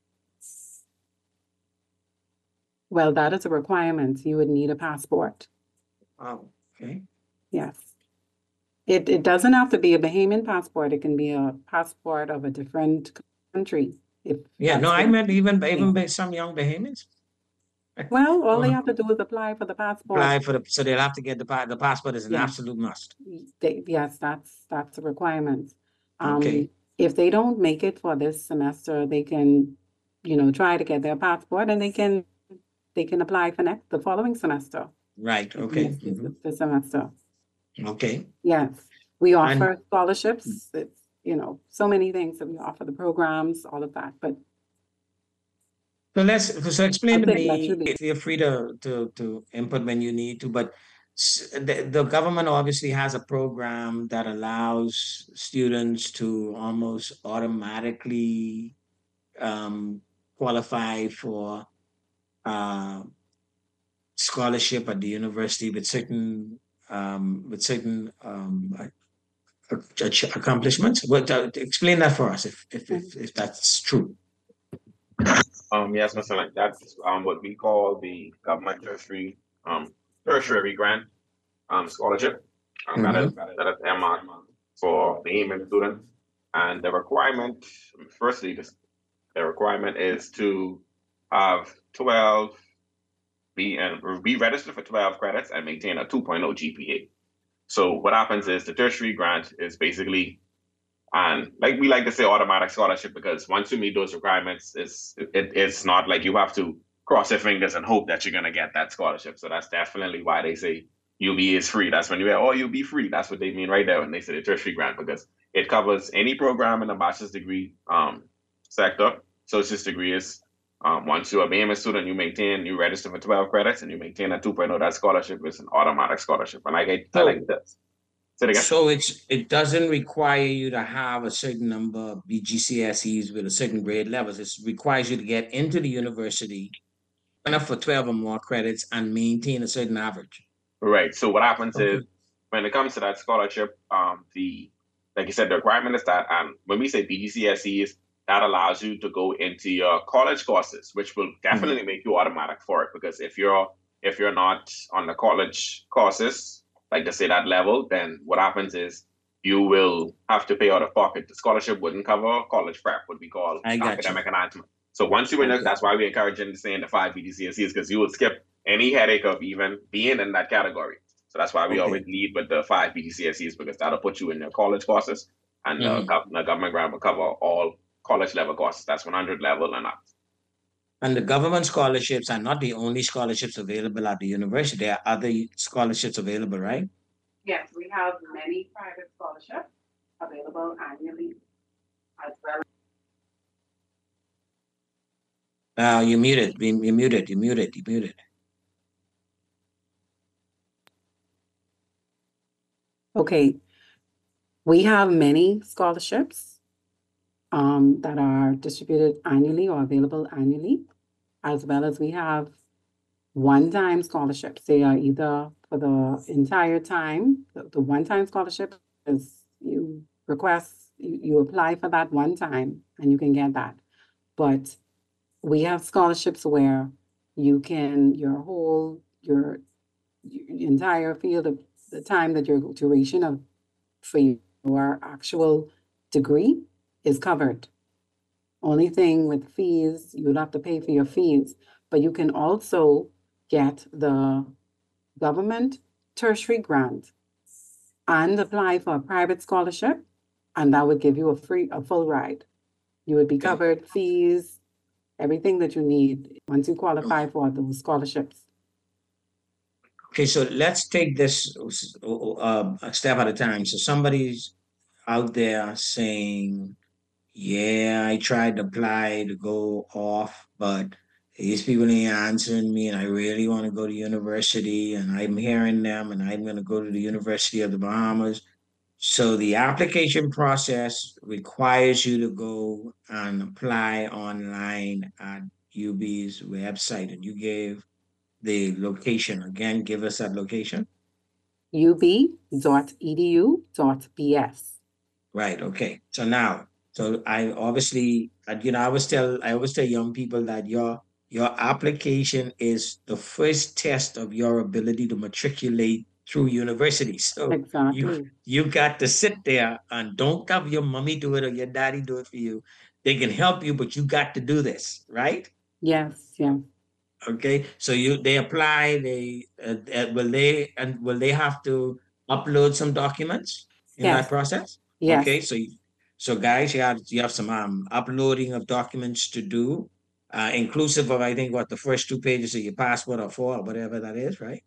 Well, that is a requirement. You would need a passport. Oh, okay. Yes. It doesn't have to be a Bahamian passport. It can be a passport of a different country. I meant even by some young Bahamians. Well, all they have to do is apply for the passport. So they'll have to get the passport is an absolute must. Yes, that's a requirement. Okay. If they don't make it for this semester, they can, try to get their passport, and they can apply for the following semester. Right. Okay. The semester. Okay. Yes, we offer scholarships. It's so many things that we offer, the programs, all of that. But so explain to me. Feel free to input when you need to. But the government obviously has a program that allows students to almost automatically qualify for scholarship at the university with certain accomplishments. Explain that for us, if that's true. Yes, Mr. Lang, that's what we call the government tertiary grant scholarship. That is earmarked for Bahamian students, and the requirement, firstly, the requirement is to have 12. Be registered for 12 credits and maintain a 2.0 GPA. So what happens is the tertiary grant is basically, and like we like to say, automatic scholarship, because once you meet those requirements, it's not like you have to cross your fingers and hope that you're going to get that scholarship. So that's definitely why they say UB is free. That's when you hear, UB free. That's what they mean right there when they say the tertiary grant, because it covers any program in the bachelor's degree sector. Associate's degree is once you're a Bahamian student, you register for 12 credits and you maintain a 2.0, that scholarship is an automatic scholarship. And I like this. Say it again. So it doesn't require you to have a certain number of BGCSEs with a certain grade levels. It requires you to get into the university enough for 12 or more credits and maintain a certain average. Right. So what happens is when it comes to that scholarship, like you said, the requirement is that, and when we say BGCSEs, that allows you to go into your college courses, which will definitely make you automatic for it. Because if you're not on the college courses, like to say that level, then what happens is you will have to pay out of pocket. The scholarship wouldn't cover college prep, what we call academic enhancement. So once you're in it, that's why we encourage you to stay in the 5 BGCSEs, because you would skip any headache of even being in that category. So that's why we always lead with the 5 BGCSEs, because that'll put you in your college courses, and the government grant will cover all college level courses. That's 100 level and up. And the government scholarships are not the only scholarships available at the university. There are other scholarships available, right? Yes, we have many private scholarships available annually as well. You muted. Okay. We have many scholarships that are distributed annually or available annually, as well as we have one-time scholarships. They are either for the entire time. The one-time scholarship is you apply for that one time and you can get that. But we have scholarships where you can, your entire field of the time that your duration for your actual degree is covered. Only thing with fees, you'd have to pay for your fees, but you can also get the government tertiary grant and apply for a private scholarship, and that would give you a full ride. You would be covered, fees, everything that you need once you qualify for those scholarships. Okay, so let's take this a step at a time. So somebody's out there saying, yeah, I tried to apply to go off, but these people ain't answering me, and I really want to go to university, and I'm hearing them, and I'm going to go to the University of the Bahamas. So the application process requires you to go and apply online at UB's website, and you gave the location. Again, give us that location. ub.edu.bs. Right, okay. So I obviously, I always tell young people that your application is the first test of your ability to matriculate through universities. So exactly. you got to sit there and don't have your mommy do it or your daddy do it for you. They can help you, but you got to do this, right? Yes, yeah. Okay, so they apply. Will they have to upload some documents in that Yes, process? yes. Okay, so guys, you have some uploading of documents to do, inclusive of I think what the first 2 pages of your passport or four or whatever that is, right?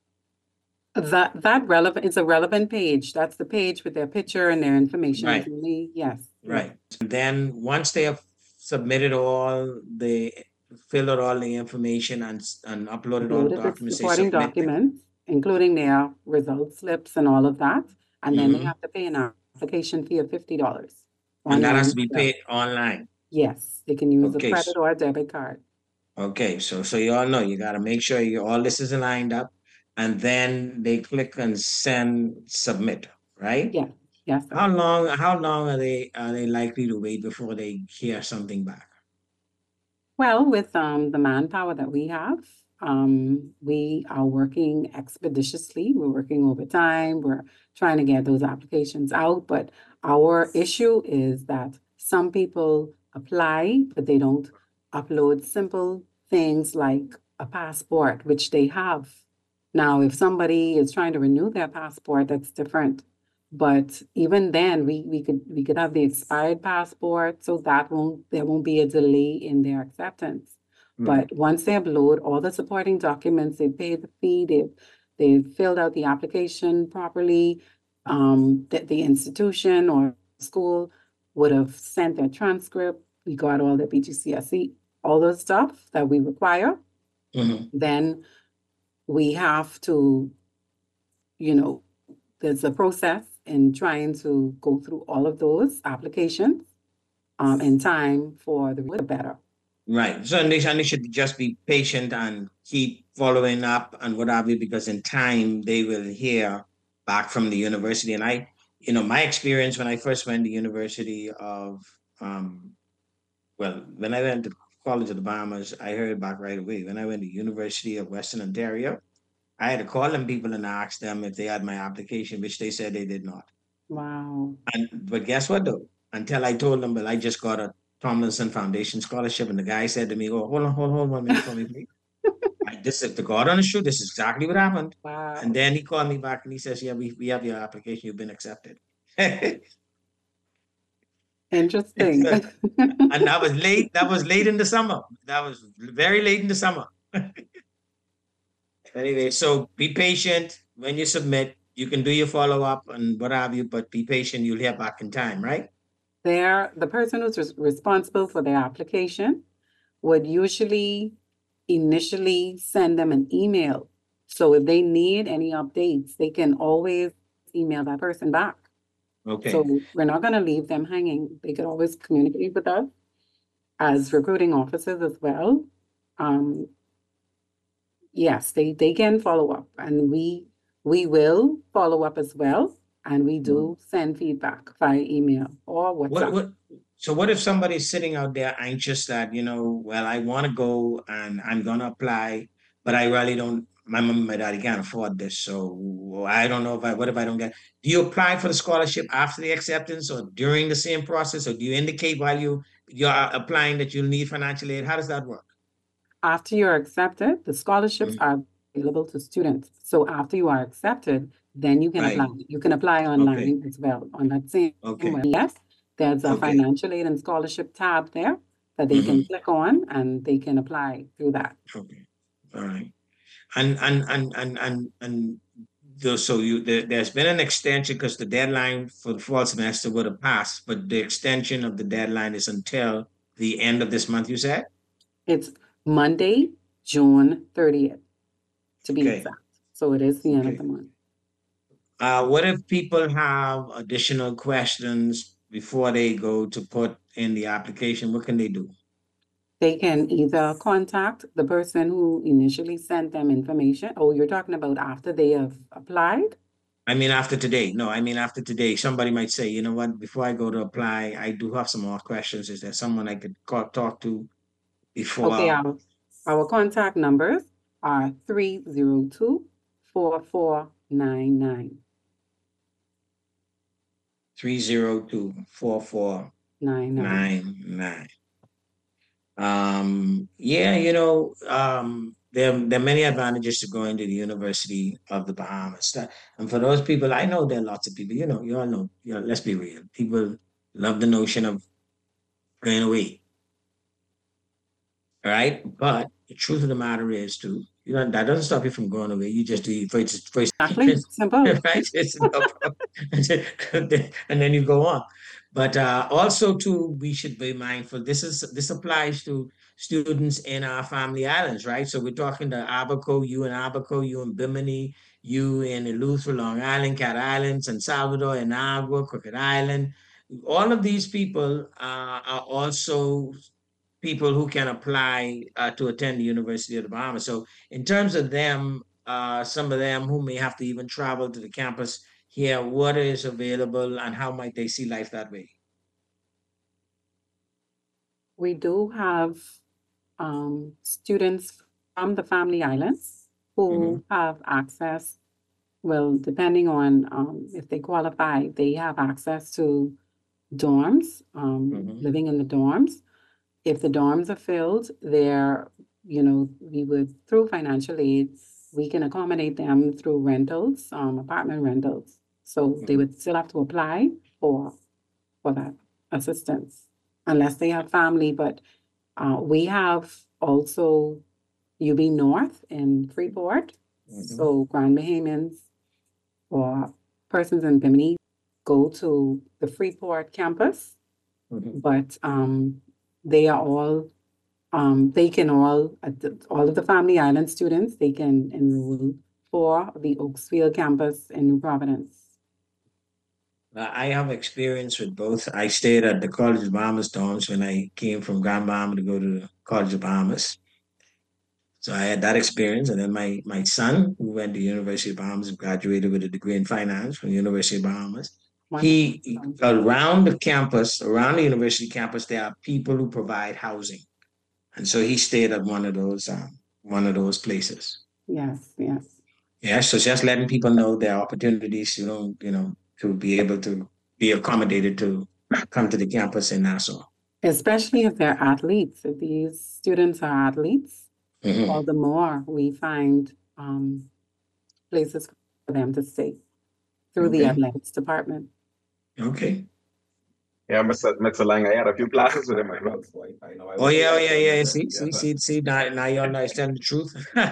That relevant is a relevant page. That's the page with their picture and their information. Right. Yes. Right. And then once they have submitted all, they fill out all the information and uploaded all the Uploaded the documents, they supporting submit them. documents, including their result slips and all of that. And then they Mhm. have to pay an application fee of $50. And that has to online. be paid online. Yes, they can use a Okay, credit or a debit card. Okay, so you all know you got to make sure all this is lined up, and then they click and submit, right? Yeah. Yes. How long are they likely to wait before they hear something back? Well, with the manpower that we have, we are working expeditiously. We're working overtime. We're trying to get those applications out. But our issue is that some people apply, but they don't upload simple things like a passport, which they have. Now, if somebody is trying to renew their passport, that's different. But even then, we could have the expired passport, so there won't be a delay in their acceptance. But once they upload all the supporting documents, they pay the fee, they've filled out the application properly, the institution or school would have sent their transcript, we got all the BGCSE, all those stuff that we require. Then we have to, there's a process in trying to go through all of those applications in time for the better. Right. So they should just be patient and keep following up and what have you, because in time they will hear back from the university. And my experience when I first went to University of, when I went to College of the Bahamas, I heard back right away. When I went to University of Western Ontario, I had to call them people and ask them if they had my application, which they said they did not. Wow. But guess what though? Until I told them, I just got a Tomlinson Foundation scholarship, and the guy said to me, "Oh, hold on 1 minute for me, please." This is the God on the shoe. This is exactly what happened. Wow. And then he called me back and he says, "Yeah, we have your application. You've been accepted." Interesting. And that was late. That was late in the summer. That was very late in the summer. Anyway, so be patient when you submit. You can do your follow-up and what have you, but be patient. You'll hear back in time, right? The person who's responsible for their application would usually initially send them an email. So if they need any updates, they can always email that person back. Okay. So we're not going to leave them hanging. They could always communicate with us as recruiting officers as well. Yes, they can follow up, and we will follow up as well. And we do send feedback via email or WhatsApp. So what if somebody's sitting out there anxious that, I want to go and I'm going to apply, but I really don't, my mom and my daddy can't afford this. So I don't know what if I don't get, do you apply for the scholarship after the acceptance or during the same process? Or do you indicate while you're applying that you'll need financial aid? How does that work? After you're accepted, the scholarships are available to students. So after you are accepted, then you can apply. You can apply online as well on that same way. Yes, there's a financial aid and scholarship tab there that they can click on and they can apply through that. Okay, all right. There's been an extension because the deadline for the fall semester would have passed, but the extension of the deadline is until the end of this month, you said? It's Monday, June 30th, to be exact. So it is the end of the month. What if people have additional questions before they go to put in the application? What can they do? They can either contact the person who initially sent them information. Oh, you're talking about after they have applied? I mean, after today. No, I mean, after today, somebody might say, you know what, before I go to apply, I do have some more questions. Is there someone I could talk to before? Okay, our contact numbers are 302-44 4499. 302-4499. Yeah, you know, there are many advantages to going to the University of the Bahamas. And for those people, I know there are lots of people, you all know, let's be real. People love the notion of going away, right? But the truth of the matter is, too, that doesn't stop you from going away. You just do it first, Exactly. Simple. right? It's no problem. And then you go on. But also, too, we should be mindful. This applies to students in our family islands, right? So we're talking to Abaco, you in Abaco, you in Bimini, you in Eleuthera, Long Island, Cat Island, San Salvador, Inagua, Crooked Island. All of these people are also people who can apply to attend the University of the Bahamas. So in terms of them, some of them who may have to even travel to the campus here, what is available and how might they see life that way? We do have students from the family islands who have access, well, depending on if they qualify, they have access to dorms, living in the dorms. If the dorms are filled, we would, through financial aid, we can accommodate them through rentals, apartment rentals. So they would still have to apply for that assistance, unless they have family. But we have also UB North in Freeport. So Grand Bahamians or persons in Bimini go to the Freeport campus, but they are all, all of the Family Island students, they can enroll for the Oaksfield campus in New Providence. I have experience with both. I stayed at the College of Bahamas dorms when I came from Grand Bahama to go to the College of Bahamas. So I had that experience. And then my son, who went to the University of Bahamas, graduated with a degree in finance from the University of Bahamas. He around the campus, around the university campus, there are people who provide housing, and so he stayed at one of those places. Yes. Yeah, so just letting people know there are opportunities, to be able to be accommodated to come to the campus in Nassau. Especially if they're athletes. If these students are athletes, all the more we find places for them to stay through the athletics department. Okay. Yeah, Mr. Lang, I had a few classes with him as well. So I know. Yeah. See, now you understand the truth.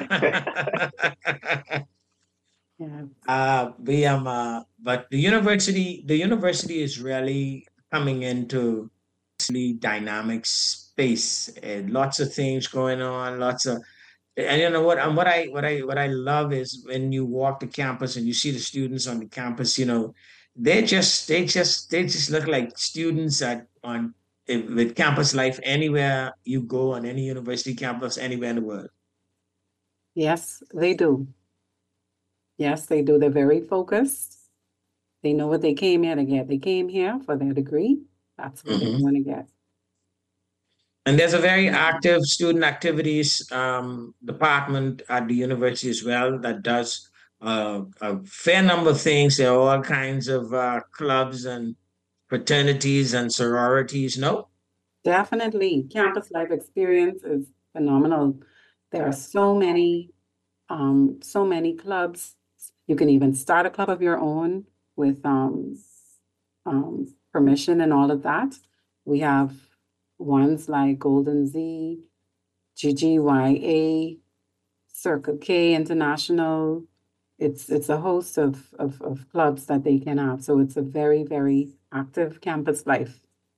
But the university is really coming into dynamic space. Lots of things going on, and you know what? And what I love is when you walk the campus and you see the students on the campus. They just look like students with campus life anywhere you go on any university campus anywhere in the world. Yes, they do. They're very focused. They know what they came here to get. They came here for their degree. That's what they want to get. And there's a very active student activities department at the university as well that does a fair number of things. There are all kinds of clubs and fraternities and sororities, no? Definitely. Campus life experience is phenomenal. There are so many clubs. You can even start a club of your own with permission and all of that. We have ones like Golden Z, GGYA, Circle K International. It's a host of clubs that they can have. So it's a very, very active campus life.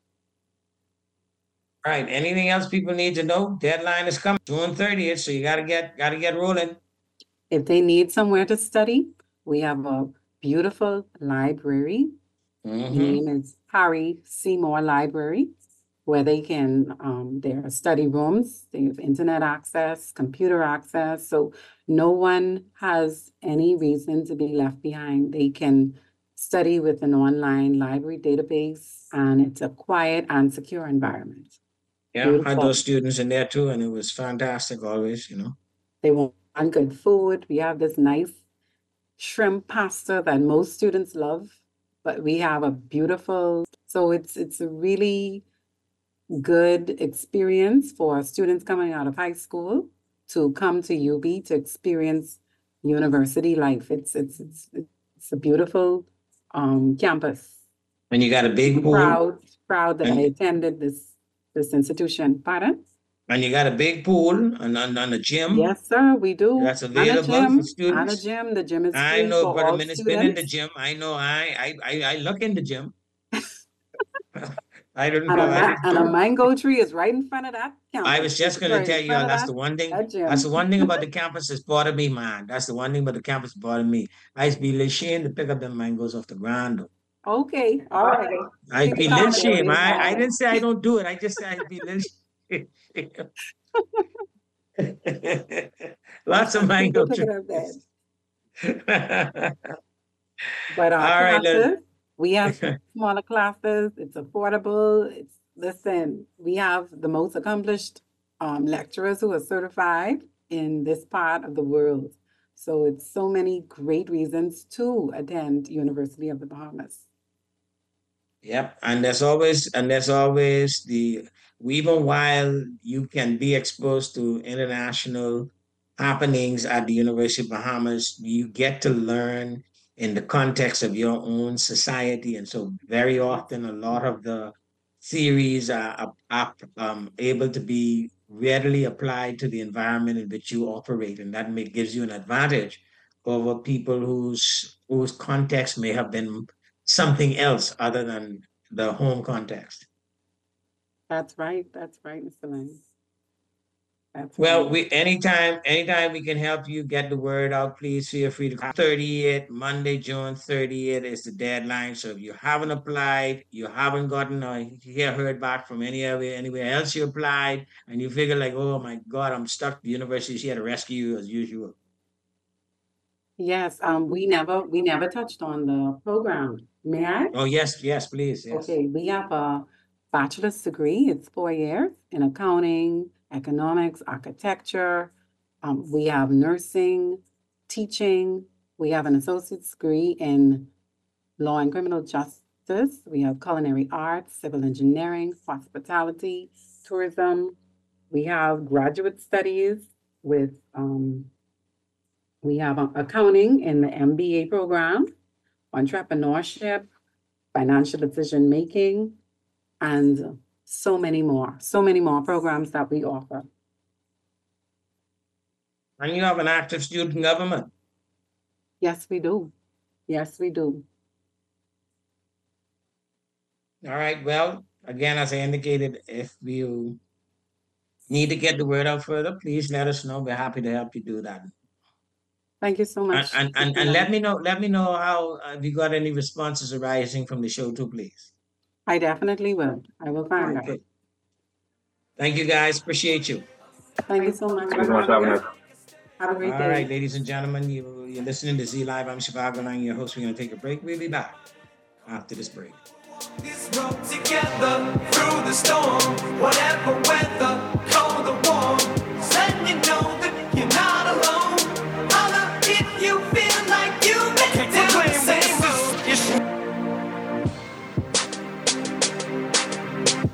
All right. Anything else people need to know? Deadline is coming June 30th, so you gotta get rolling. If they need somewhere to study, we have a beautiful library. The name is Harry Seymour Library, where they can, there are study rooms, they have internet access, computer access, so no one has any reason to be left behind. They can study with an online library database, and it's a quiet and secure environment. Yeah, I had those students in there too, and it was fantastic always, They want good food. We have this nice shrimp pasta that most students love, but we have a beautiful, so it's a really good experience for students coming out of high school to come to UB to experience university life. It's a beautiful campus. And you got a big pool. Proud that I attended this institution. Pardon? And you got a big pool and a gym. Yes, sir, we do. That's available for students. And a gym. The gym is free I know, for Brother all Minute's students. been in the gym. I know. I look in the gym. I don't know. And a mango tree is right in front of that campus. I was just going to tell you, that's the one thing. That's the one thing about the campus that's bothered me, man. That's the one thing about the campus that bothered me. I used to be a little ashamed to pick up them mangoes off the ground. Okay, all right. I'd be a little ashamed. I didn't say I don't do it. I just said I'd be a little ashamed. Lots of mango trees. But all right, classes, we have smaller classes. It's affordable. Listen, we have the most accomplished lecturers who are certified in this part of the world. So it's so many great reasons to attend University of the Bahamas. Yep, and there's always even while you can be exposed to international happenings at the University of Bahamas, you get to learn in the context of your own society. And so very often a lot of the theories are able to be readily applied to the environment in which you operate. And that gives you an advantage over people whose context may have been something else other than the home context. That's right, Mr. Lang. Well, anytime we can help you get the word out, please feel free to call. 30th, Monday, June 30th is the deadline. So if you haven't applied, you haven't gotten or heard back from anywhere else you applied, and you figure like, oh my God, I'm stuck. The university is here to rescue you as usual. Yes, we never touched on the program. May I? Oh, yes, please. Yes. Okay, we have a bachelor's degree. It's 4 years in accounting, economics, architecture. We have nursing, teaching. We have an associate's degree in law and criminal justice. We have culinary arts, civil engineering, hospitality, tourism. We have graduate studies with we have accounting in the MBA program, entrepreneurship, financial decision making, and so many more programs that we offer. And you have an active student government. Yes, we do. All right. Well, again, as I indicated, if you need to get the word out further, please let us know. We're happy to help you do that. Thank you so much. And let me know how have you got any responses arising from the show too, please. I definitely will. I will find out. Thank you, guys. Appreciate you. Thank you so much. Thank you so much. Have a great day. All right, ladies and gentlemen, you're listening to Z Live. I'm Shivago Lang, your host. We're going to take a break. We'll be back after this break. This road together through the storm, whatever weather, cold or warm. Letting you know that you're not alone. Holla if you feel like you been down the same road.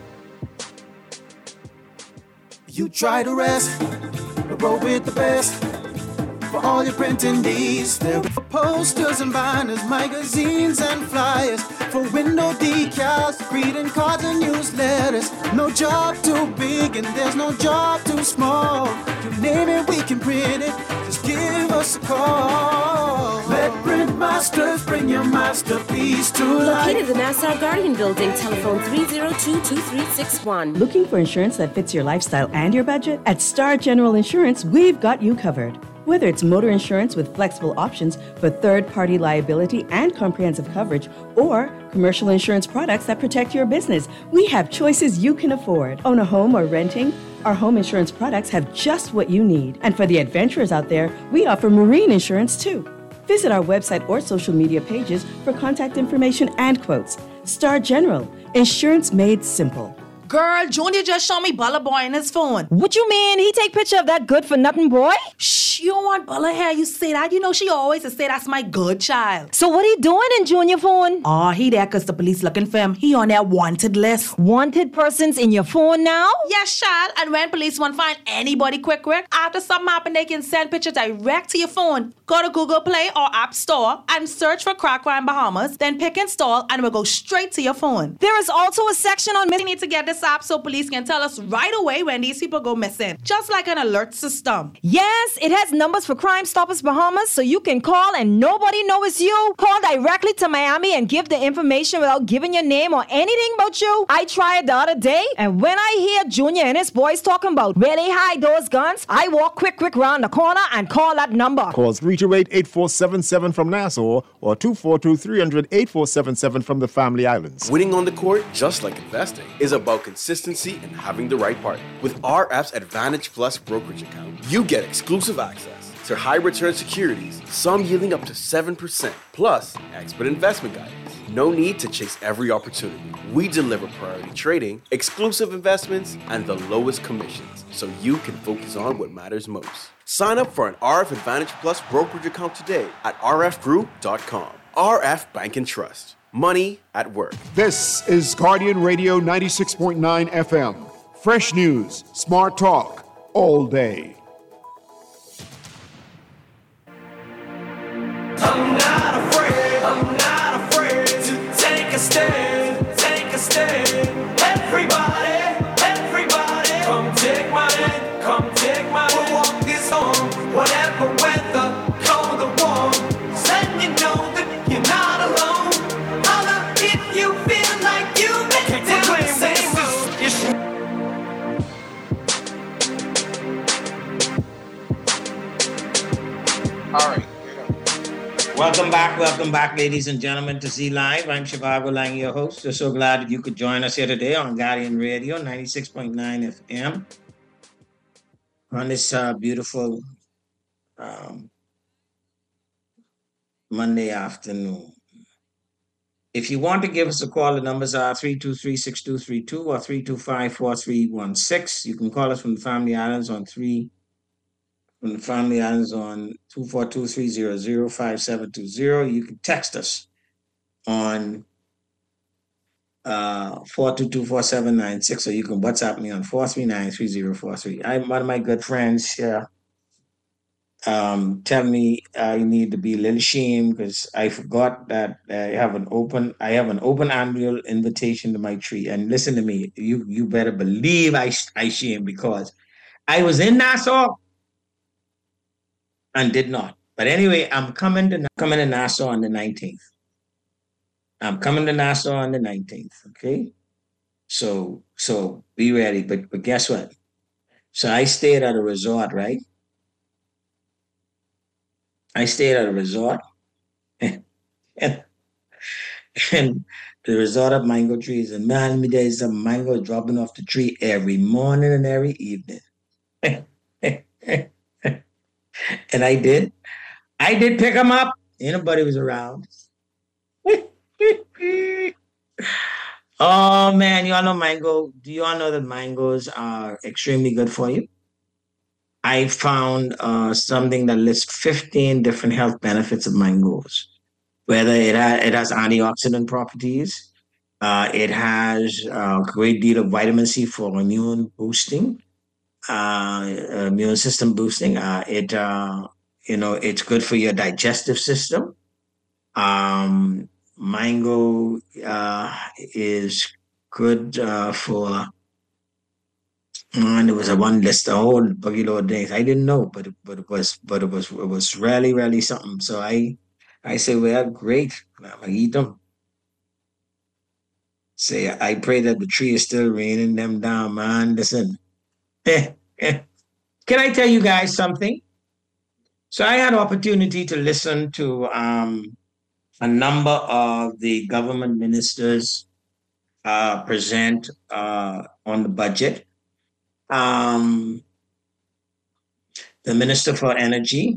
You try to rest, roll with the best. For all your printing needs, there are posters and banners, magazines and flyers. For window decals, greeting cards and newsletters. No job too big and there's no job too small. You name it, we can print it. Just give us a call. Let Print Masters bring your masterpiece to life. Located in the Nassau Guardian Building, telephone 302-2361. Looking for insurance that fits your lifestyle and your budget? At Star General Insurance, we've got you covered. Whether it's motor insurance with flexible options for third-party liability and comprehensive coverage, or commercial insurance products that protect your business, we have choices you can afford. Own a home or renting? Our home insurance products have just what you need. And for the adventurers out there, we offer marine insurance too. Visit our website or social media pages for contact information and quotes. Star General, insurance made simple. Girl, Junior just showed me Bella Boy in his phone. What you mean? He take picture of that good-for-nothing boy? Shh, you don't want Bella here. You say that. You know she always say that's my good child. So what he doing in Junior phone? Oh, he there because the police looking for him. He on their wanted list. Wanted persons in your phone now? Yes, child. And when police want to find anybody quick, after something happen, they can send pictures direct to your phone. Go to Google Play or App Store and search for Crack Crime Bahamas. Then pick install and it will go straight to your phone. There is also a section on missing. We need to get this app so police can tell us right away when these people go missing. Just like an alert system. Yes, it has numbers for Crime Stoppers Bahamas so you can call and nobody knows it's you. Call directly to Miami and give the information without giving your name or anything about you. I tried the other day and when I hear Junior and his boys talking about where they hide those guns, I walk quick round the corner and call that number. Call 328-8477 from Nassau or 242-300-8477 from the Family Islands. Winning on the court, just like investing, is about consistency and having the right partner. With our app's Advantage Plus brokerage account, you get exclusive access to high return securities, some yielding up to 7%, plus expert investment guidance. No need to chase every opportunity. We deliver priority trading, exclusive investments, and the lowest commissions, so you can focus on what matters most. Sign up for an RF Advantage Plus brokerage account today at rfgroup.com. RF Bank and Trust. Money at work. This is Guardian Radio 96.9 FM. Fresh news, smart talk, all day. I'm not afraid to take a stand, Everybody, come take my hand, We'll walk this on, whatever weather, cold or warm. Letting you know that you're not alone. Holla if you feel like you've been down the same road. All right. Welcome back, ladies and gentlemen, to Z Live. I'm Shivago Lang, your host. We're so glad that you could join us here today on Guardian Radio 96.9 FM on this beautiful Monday afternoon. If you want to give us a call, the numbers are 323-6232 or 325-4316. You can call us from the Family Islands on 242-300-5720. You can text us on 422-4796, or you can WhatsApp me on 439-3043. I'm one of my good friends here. Tell me you need to be a little ashamed because I forgot that I have an open annual invitation to my tree. And listen to me, you better believe I shame because I was in Nassau and did not. But anyway, I'm coming to Nassau on the 19th. Okay? So be ready. But guess what? So I stayed at a resort, right? And the resort of mango trees. And man, there's some mango dropping off the tree every morning and every evening. And I did pick them up. Nobody was around. Oh man, you all know mango. Do you all know that mangoes are extremely good for you? I found something that lists 15 different health benefits of mangoes. Whether it has antioxidant properties, it has a great deal of vitamin C for immune boosting. Immune system boosting. It's good for your digestive system. Mango is good for. And there was a one list, a whole buggy load of things I didn't know, but it was really, really something. So I say, well, great, I'm gonna eat them. Say, I pray that the tree is still raining them down, man. Listen. Can I tell you guys something? So I had opportunity to listen to a number of the government ministers present on the budget. The Minister for Energy,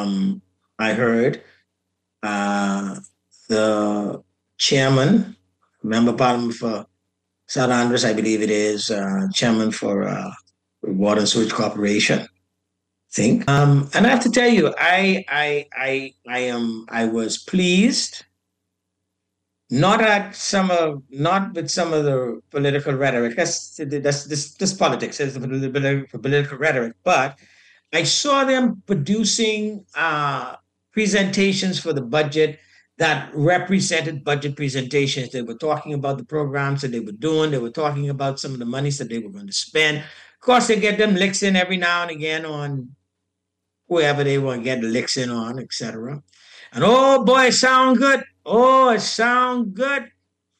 I heard the chairman Member Parliament for South Andros, I believe it is, chairman for Water and Sewage Corporation. And I have to tell you, I was pleased, not with some of the political rhetoric. This politics is the political rhetoric, but I saw them producing presentations for the budget that represented budget presentations. They were talking about the programs that they were doing. They were talking about some of the monies that they were going to spend. Of course, they get them licks in every now and again on whoever they want to get the licks in on, etc. And oh boy, it sound good. Oh, it sound good.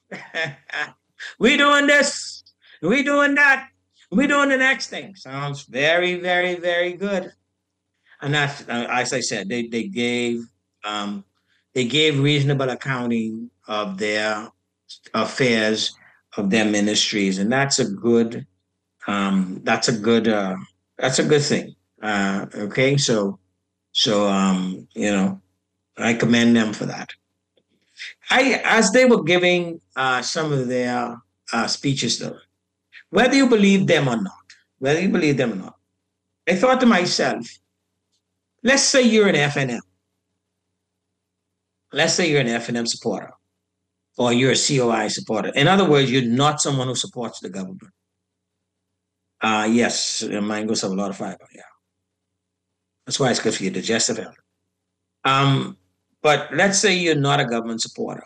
We doing this. We doing that. We doing the next thing. Sounds very, very, very good. And that's, as I said, they gave reasonable accounting of their affairs, of their ministries, and that's a good thing. Okay, so I commend them for that. As they were giving some of their speeches, though, whether you believe them or not, I thought to myself, let's say you're an FNM. Let's say you're an FNM supporter, or you're a COI supporter. In other words, you're not someone who supports the government. Yes, mangoes have a lot of fiber, yeah. That's why it's good for your digestive health. But let's say you're not a government supporter.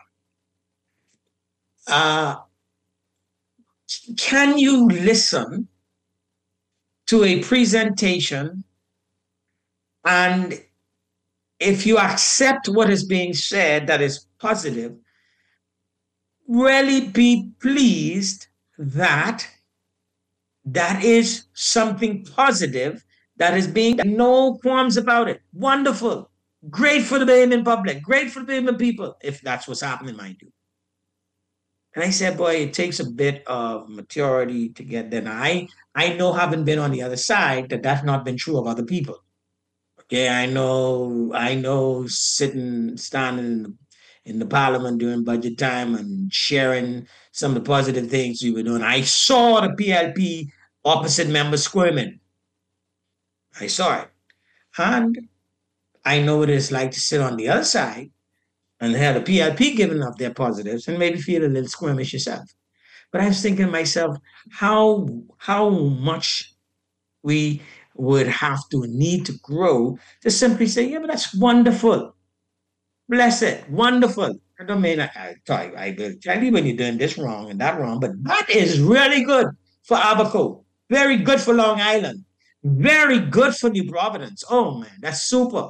Can you listen to a presentation, and if you accept what is being said that is positive, really be pleased that that is something positive that is being done? No qualms about it. Wonderful. Great for the Bahamian public. Great for the Bahamian people, if that's what's happening, mind you. And I said, boy, it takes a bit of maturity to get there. Now, I know, having been on the other side, that that's not been true of other people. Okay, I know standing in the parliament during budget time and sharing some of the positive things we were doing. I saw the PLP opposite members squirming. I saw it. And I know what it's like to sit on the other side and have the PLP giving up their positives and maybe feel a little squirmish yourself. But I was thinking to myself, how much we would have to need to grow to simply say, yeah, but that's wonderful. Bless it. Wonderful. I don't mean I will tell you when you're doing this wrong and that wrong, but that is really good for Abaco. Very good for Long Island. Very good for New Providence. Oh, man, that's super.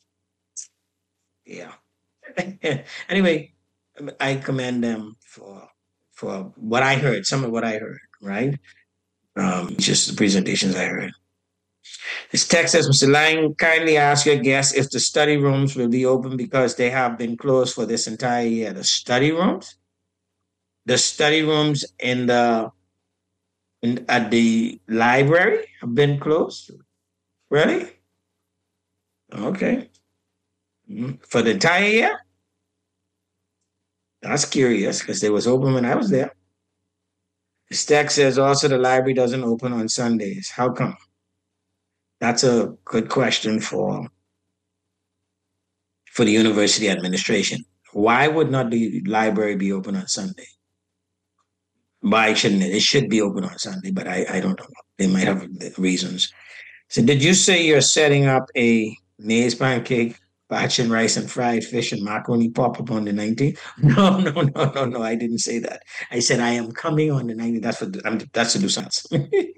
Yeah. Anyway, I commend them for what I heard, some of what I heard, right? Just the presentations I heard. This text says, Mr. Lang, kindly ask your guests if the study rooms will be open because they have been closed for this entire year. The study rooms? The study rooms at the library have been closed? Really? Okay. For the entire year? That's curious because they was open when I was there. This text says also the library doesn't open on Sundays. How come? That's a good question for the university administration. Why would not the library be open on Sunday? Why shouldn't it? It should be open on Sunday, but I don't know. They might have reasons. So did you say you're setting up a maize pancake, batch and rice and fried fish and macaroni pop-up on the 19th? No, I didn't say that. I said I am coming on the 19th. That's to do sense.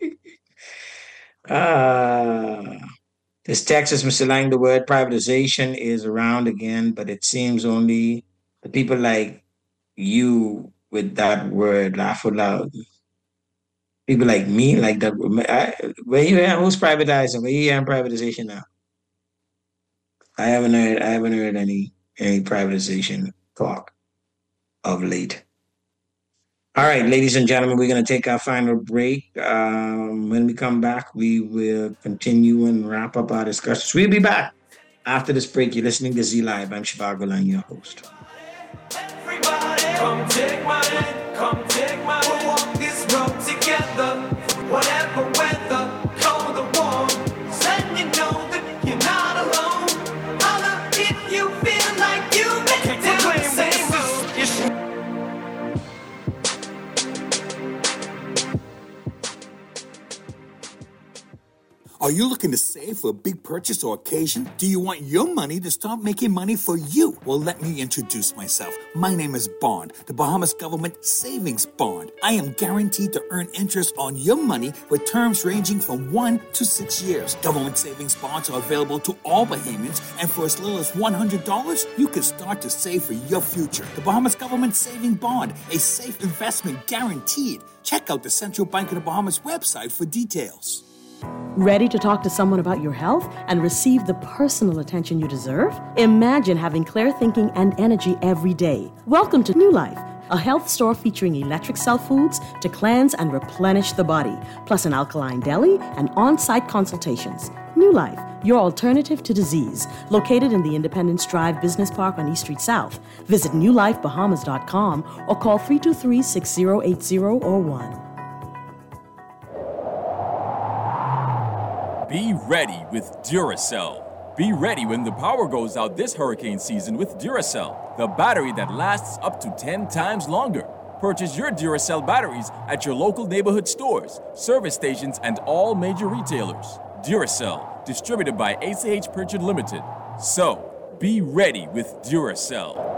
This text is Mr. Lang, the word privatization is around again, but it seems only the people like you with that word laugh out loud. People like me, like that. Where you at? Who's privatizing? Where you at privatization now? I haven't heard any privatization talk of late. All right, ladies and gentlemen, we're going to take our final break. When we come back, we will continue and wrap up our discussions. We'll be back after this break. You're listening to Z Live. I'm Shivago Lang, your host. Everybody. Come take my hand, come take my hand. We'll walk this road together. Whatever weather, cold or warm. Letting you know that you're not alone. Holla if you feel like you've been down the same road. Are you looking to save for a big purchase or occasion? Do you want your money to start making money for you? Well, let me introduce myself. My name is Bond, the Bahamas Government Savings Bond. I am guaranteed to earn interest on your money with terms ranging from 1 to 6 years. Government savings bonds are available to all Bahamians, and for as little as $100, you can start to save for your future. The Bahamas Government Saving Bond, a safe investment guaranteed. Check out the Central Bank of the Bahamas website for details. Ready to talk to someone about your health and receive the personal attention you deserve? Imagine having clear thinking and energy every day. Welcome to New Life, a health store featuring electric cell foods to cleanse and replenish the body, plus an alkaline deli and on-site consultations. New Life, your alternative to disease, located in the Independence Drive Business Park on East Street South. Visit newlifebahamas.com or call 323-6080 or 1. Be ready with Duracell. Be ready when the power goes out this hurricane season with Duracell, the battery that lasts up to 10 times longer. Purchase your Duracell batteries at your local neighborhood stores, service stations, and all major retailers. Duracell, distributed by ACH Purchase Limited. So, be ready with Duracell.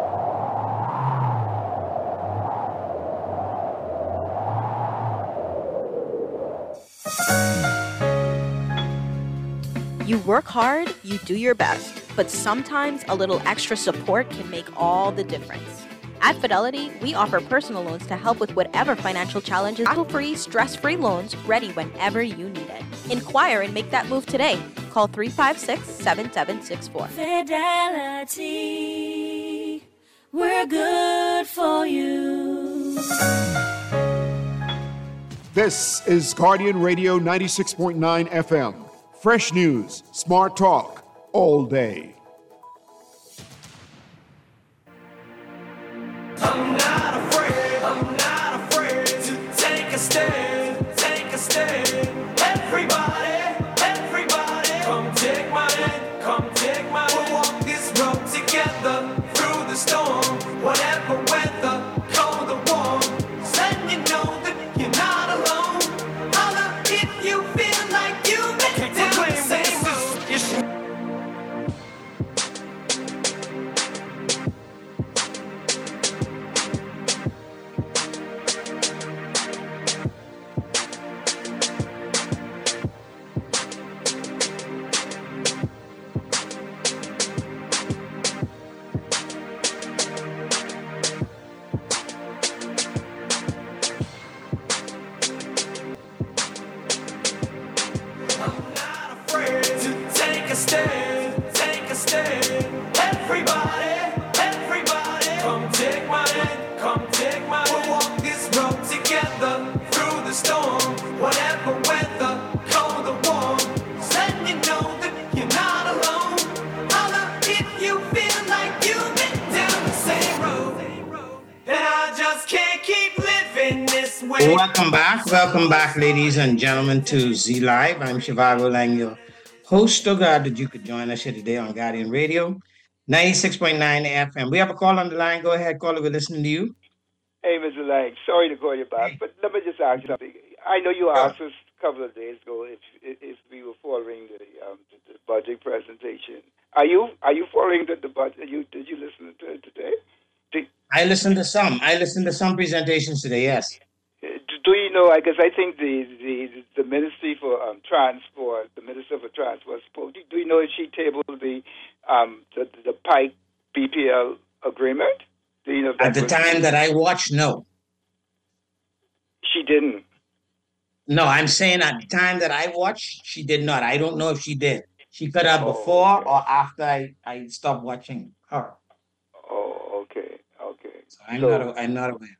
You work hard, you do your best, but sometimes a little extra support can make all the difference. At Fidelity, we offer personal loans to help with whatever financial challenges. Hassle-free, stress-free loans ready whenever you need it. Inquire and make that move today. Call 356-7764. Fidelity, we're good for you. This is Guardian Radio 96.9 FM. Fresh news, smart talk, all day. I'm not afraid to take a stand, take a stand. Everybody, come take my hand, come take my hand. We'll walk this road together through the storm, whatever weather, cold or warm. Letting you know that you're not alone. Holla if you feel like you've been down the same road. Welcome back, ladies and gentlemen, to Z Live. I'm Shivago Lang, your host. So glad that you could join us here today on Guardian Radio 96.9 FM. We have a call on the line. Go ahead, caller. We're listening to you. Hey, Mr. Lang. Sorry to call you back, but let me just ask you something. I know you asked us a couple of days ago if we were following the budget presentation. Are you following the budget? Did you listen to it today? I listened to some. Presentations today. Yes. Do you know? Because I think the Ministry for Transport, the Minister for Transport, do you know if she tabled the Pike BPL agreement? Do you know? At the time that I watched, no. She didn't. No, I'm saying at the time that I watched, she did not. I don't know if she did. She could have before or after I stopped watching her. Oh, okay. So I'm not aware.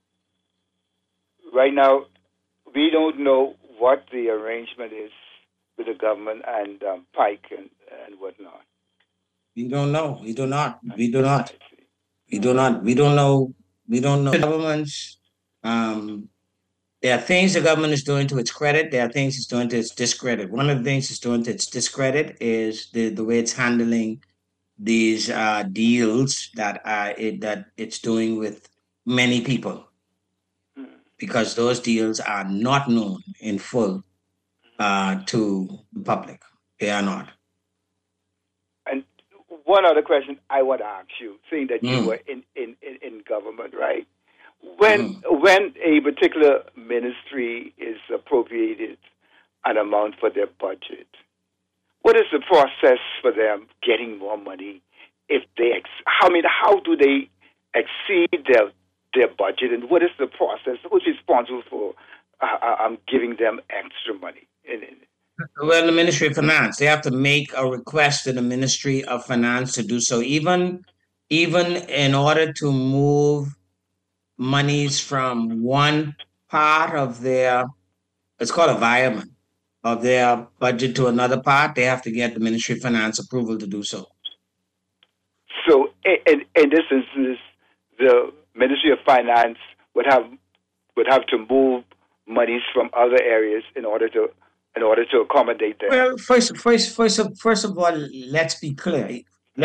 Right now, we don't know what the arrangement is with the government and Pike and whatnot. We don't know. We do not. We don't know We don't know governments. There are things the government is doing to its credit. There are things it's doing to its discredit. One of the things it's doing to its discredit is the way it's handling these deals that it's doing with many people, because those deals are not known in full to the public. They are not. And one other question I want to ask you, seeing that you were in government, right? When a particular ministry is appropriated an amount for their budget, what is the process for them getting more money? If they, how do they exceed their budget, and what is the process? Who's responsible for giving them extra money? Well, the Ministry of Finance, they have to make a request to the Ministry of Finance to do so. Even in order to move monies from one part of their, it's called a virement, of their budget to another part, they have to get the Ministry of Finance approval to do so. So, in this instance, the Ministry of Finance would have to move monies from other areas in order to accommodate them. Well, first of all, let's be clear.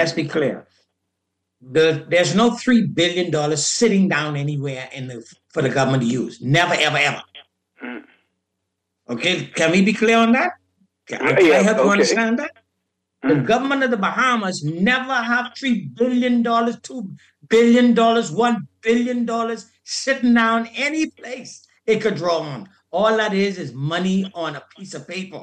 There's no $3 billion sitting down anywhere for the government to use. Never, ever, ever. Okay, can we be clear on that? I help you understand that? The government of the Bahamas never have $3 billion, $2 billion, $1 billion sitting down any place it could draw on. All that is money on a piece of paper.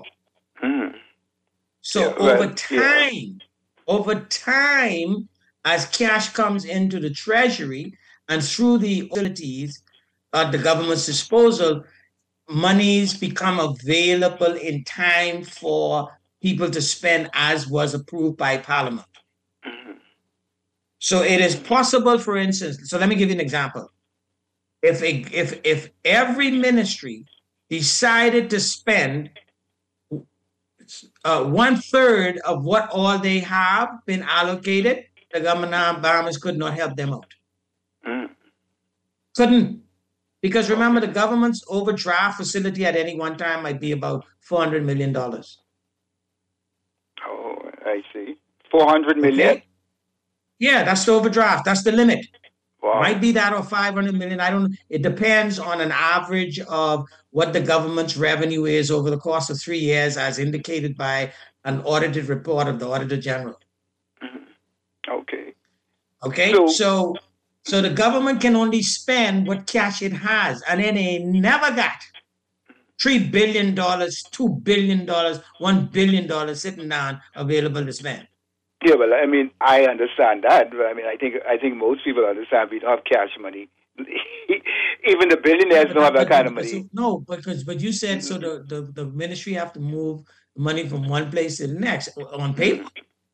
So over time, as cash comes into the treasury and through the utilities at the government's disposal, monies become available in time for people to spend as was approved by Parliament. So it is possible, for instance, so let me give you an example. If every ministry decided to spend 1/3 of what all they have been allocated, the government of Bahamas could not help them out. Couldn't. Because remember, the government's overdraft facility at any one time might be about $400 million. Oh, I see. 400 million? Okay. Yeah, that's the overdraft. That's the limit. Wow. Might be that or 500 million. I don't know. It depends on an average of what the government's revenue is over the course of 3 years, as indicated by an audited report of the Auditor General. Okay. So the government can only spend what cash it has, and then they never got $3 billion, $2 billion, $1 billion sitting down available to spend. Yeah, well, I mean, I understand that. But I mean, I think most people understand we don't have cash money. Even the billionaires don't have that kind of money. But you said so the ministry have to move money from one place to the next on paper.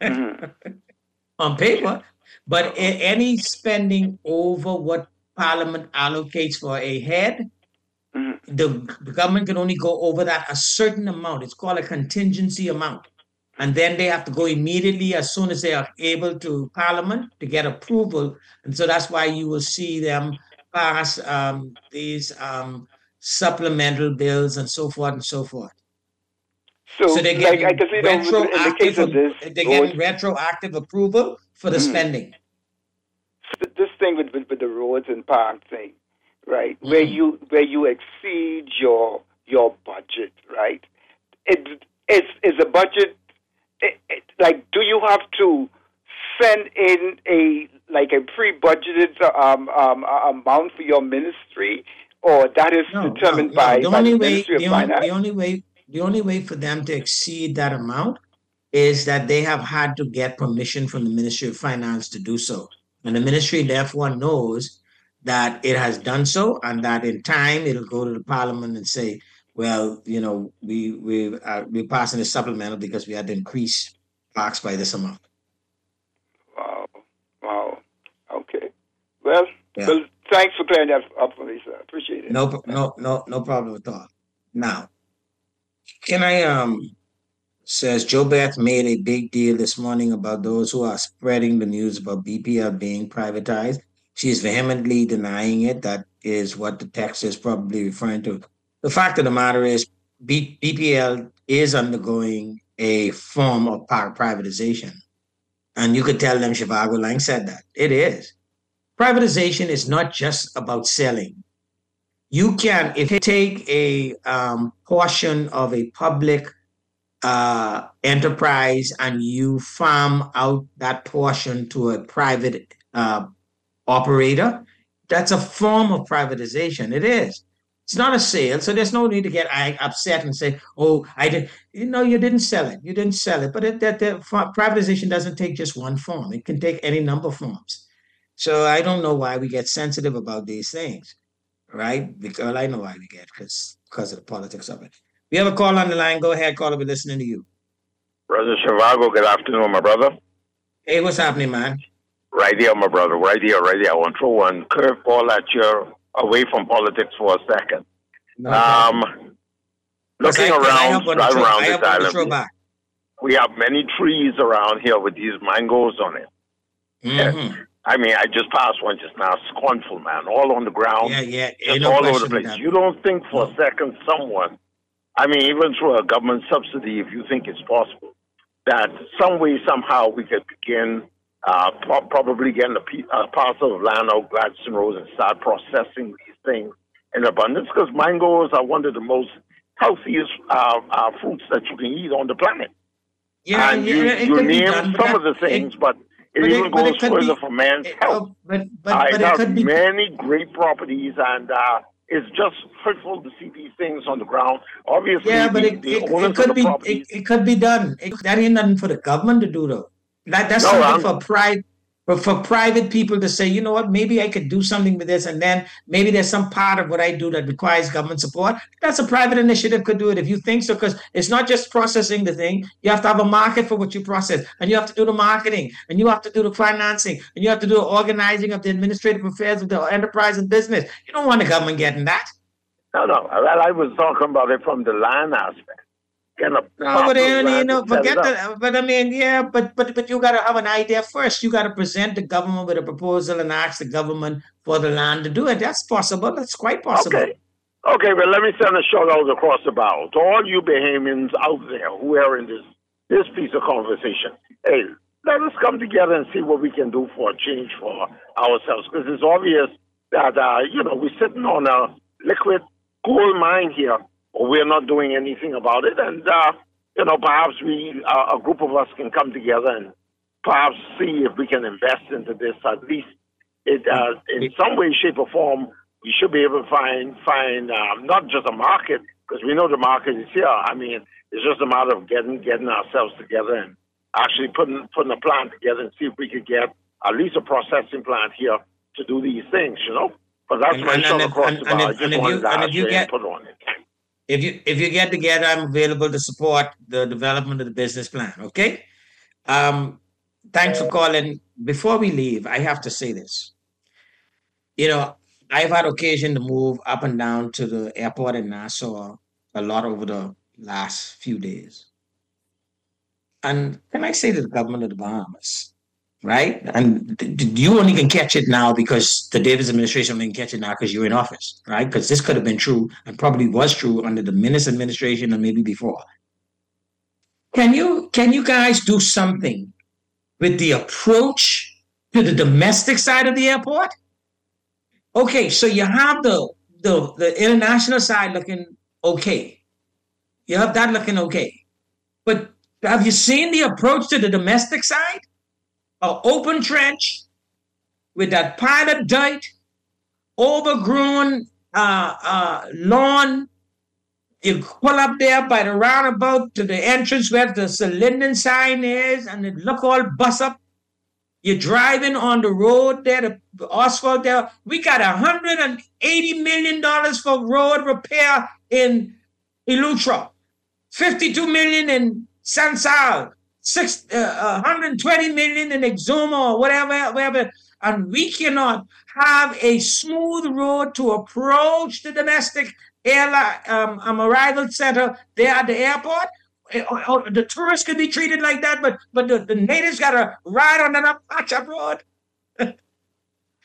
On paper. But any spending over what Parliament allocates for a head, the government can only go over that a certain amount. It's called a contingency amount. And then they have to go immediately as soon as they are able to Parliament to get approval. And so that's why you will see them pass these supplemental bills and so forth and so forth. So they get retroactive approval for the spending. This thing with the roads and parks thing, right? Where you exceed your budget, right? It's a budget. Do you have to send in a pre-budgeted amount for your ministry, or that is determined by the Ministry of Finance? The only way for them to exceed that amount is that they have had to get permission from the Ministry of Finance to do so. And the ministry therefore knows that it has done so, and that in time it'll go to the Parliament and say, well, we're passing a supplemental because we had to increase parks by this amount. Wow. Okay. Well, thanks for clearing that up for me, sir. Appreciate it. No problem at all. Now, can I says Joe Beth made a big deal this morning about those who are spreading the news about BPL being privatized. She's vehemently denying it. That is what the text is probably referring to. The fact of the matter is, BPL is undergoing a form of privatization. And you could tell them Zhivago Lang said that. It is. Privatization is not just about selling. You can, if you take a portion of a public enterprise and you farm out that portion to a private operator, that's a form of privatization. It is. It's not a sale, so there's no need to get upset and say, "Oh, I did." You didn't sell it. You didn't sell it. But privatization doesn't take just one form. It can take any number of forms. So I don't know why we get sensitive about these things, right? Because I know why we get, because of the politics of it. We have a call on the line. Go ahead, caller. We're listening to you. Brother Zhivago, good afternoon, my brother. Hey, what's happening, man? Right here, my brother. Right here. I want to throw one curveball at you away from politics for a second. Looking around this island, we have many trees around here with these mangoes on it. Mm-hmm. I mean, I just passed one just now, scornful, man, all on the ground. Yeah. Just all over the place. You don't think for a second someone, I mean, even through a government subsidy, if you think it's possible, that some way, somehow we could begin probably getting a parcel of land out Gladstone Road and start processing these things in abundance, because mangoes are one of the most healthiest fruits that you can eat on the planet. Yeah, and you name some of the things, but it even goes further for man's health. But it has many great properties, and it's just hurtful to see these things on the ground. Obviously, it could be done. That ain't nothing for the government to do, though. That's something for private people to say, you know what, maybe I could do something with this, and then maybe there's some part of what I do that requires government support. That's a private initiative could do it if you think so, because it's not just processing the thing. You have to have a market for what you process, and you have to do the marketing, and you have to do the financing, and you have to do the organizing of the administrative affairs of the enterprise and business. You don't want the government getting that. No. Well, I was talking about it from the land aspect. But I mean, yeah, but you got to have an idea first. You got to present the government with a proposal and ask the government for the land to do it. That's possible. That's quite possible. Okay, but let me send a shout out across the bow to all you Bahamians out there who are in this piece of conversation. Hey, let us come together and see what we can do for a change for ourselves, because it's obvious that we're sitting on a liquid gold mine here. Or we're not doing anything about it, and perhaps a group of us can come together and perhaps see if we can invest into this. At least, in some way, shape, or form, we should be able to find not just a market, because we know the market is here. I mean, it's just a matter of getting ourselves together and actually putting a plan together and see if we could get at least a processing plant here to do these things. But that's my show across the bar. I just wanted to ask you input on it. If you get together, I'm available to support the development of the business plan, okay? Thanks for calling. Before we leave, I have to say this. I've had occasion to move up and down to the airport in Nassau a lot over the last few days. And can I say to the government of the Bahamas, right? And you only can catch it now because the Davis administration only can catch it now because you're in office, right? Because this could have been true and probably was true under the Minnis administration and maybe before. Can you guys do something with the approach to the domestic side of the airport? Okay, so you have the international side looking okay. You have that looking okay. But have you seen the approach to the domestic side? An open trench with that pile of dirt, overgrown lawn. You pull up there by the roundabout to the entrance where the Linden sign is, and it look all bust up. You're driving on the road there, the asphalt there. We got $180 million for road repair in Eleuthera, $52 million in San Sal, $120 million in Exuma or whatever, and we cannot have a smooth road to approach the domestic airline arrival center there at the airport. The tourists could be treated like that, but the natives got to ride on that patch up road.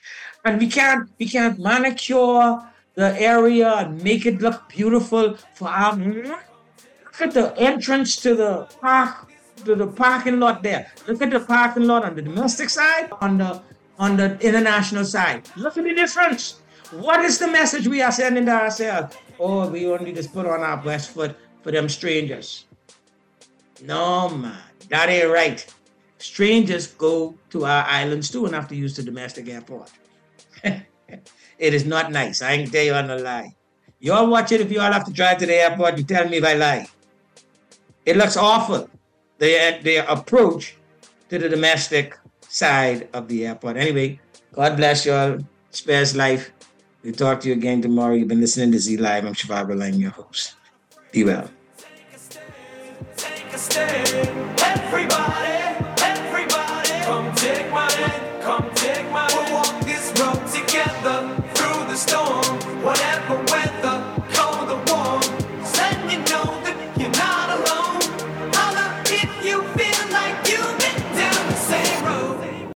And we can't manicure the area and make it look beautiful for our. Look at the entrance to the parking lot there. Look at the parking lot on the domestic side, on the international side. Look at the difference. What is the message we are sending to ourselves? Oh, we only just put on our best foot for them strangers. No, man, that ain't right. Strangers go to our islands too and have to use the domestic airport. It is not nice. I ain't tell you on the lie. Y'all watch it. If you all have to drive to the airport, you tell me if I lie. It looks awful. Their approach to the domestic side of the airport. Anyway, God bless y'all. Spares life. We'll talk to you again tomorrow. You've been listening to Z Live. I'm Shabab Ralaim, your host. Be well. Take a stand, everybody.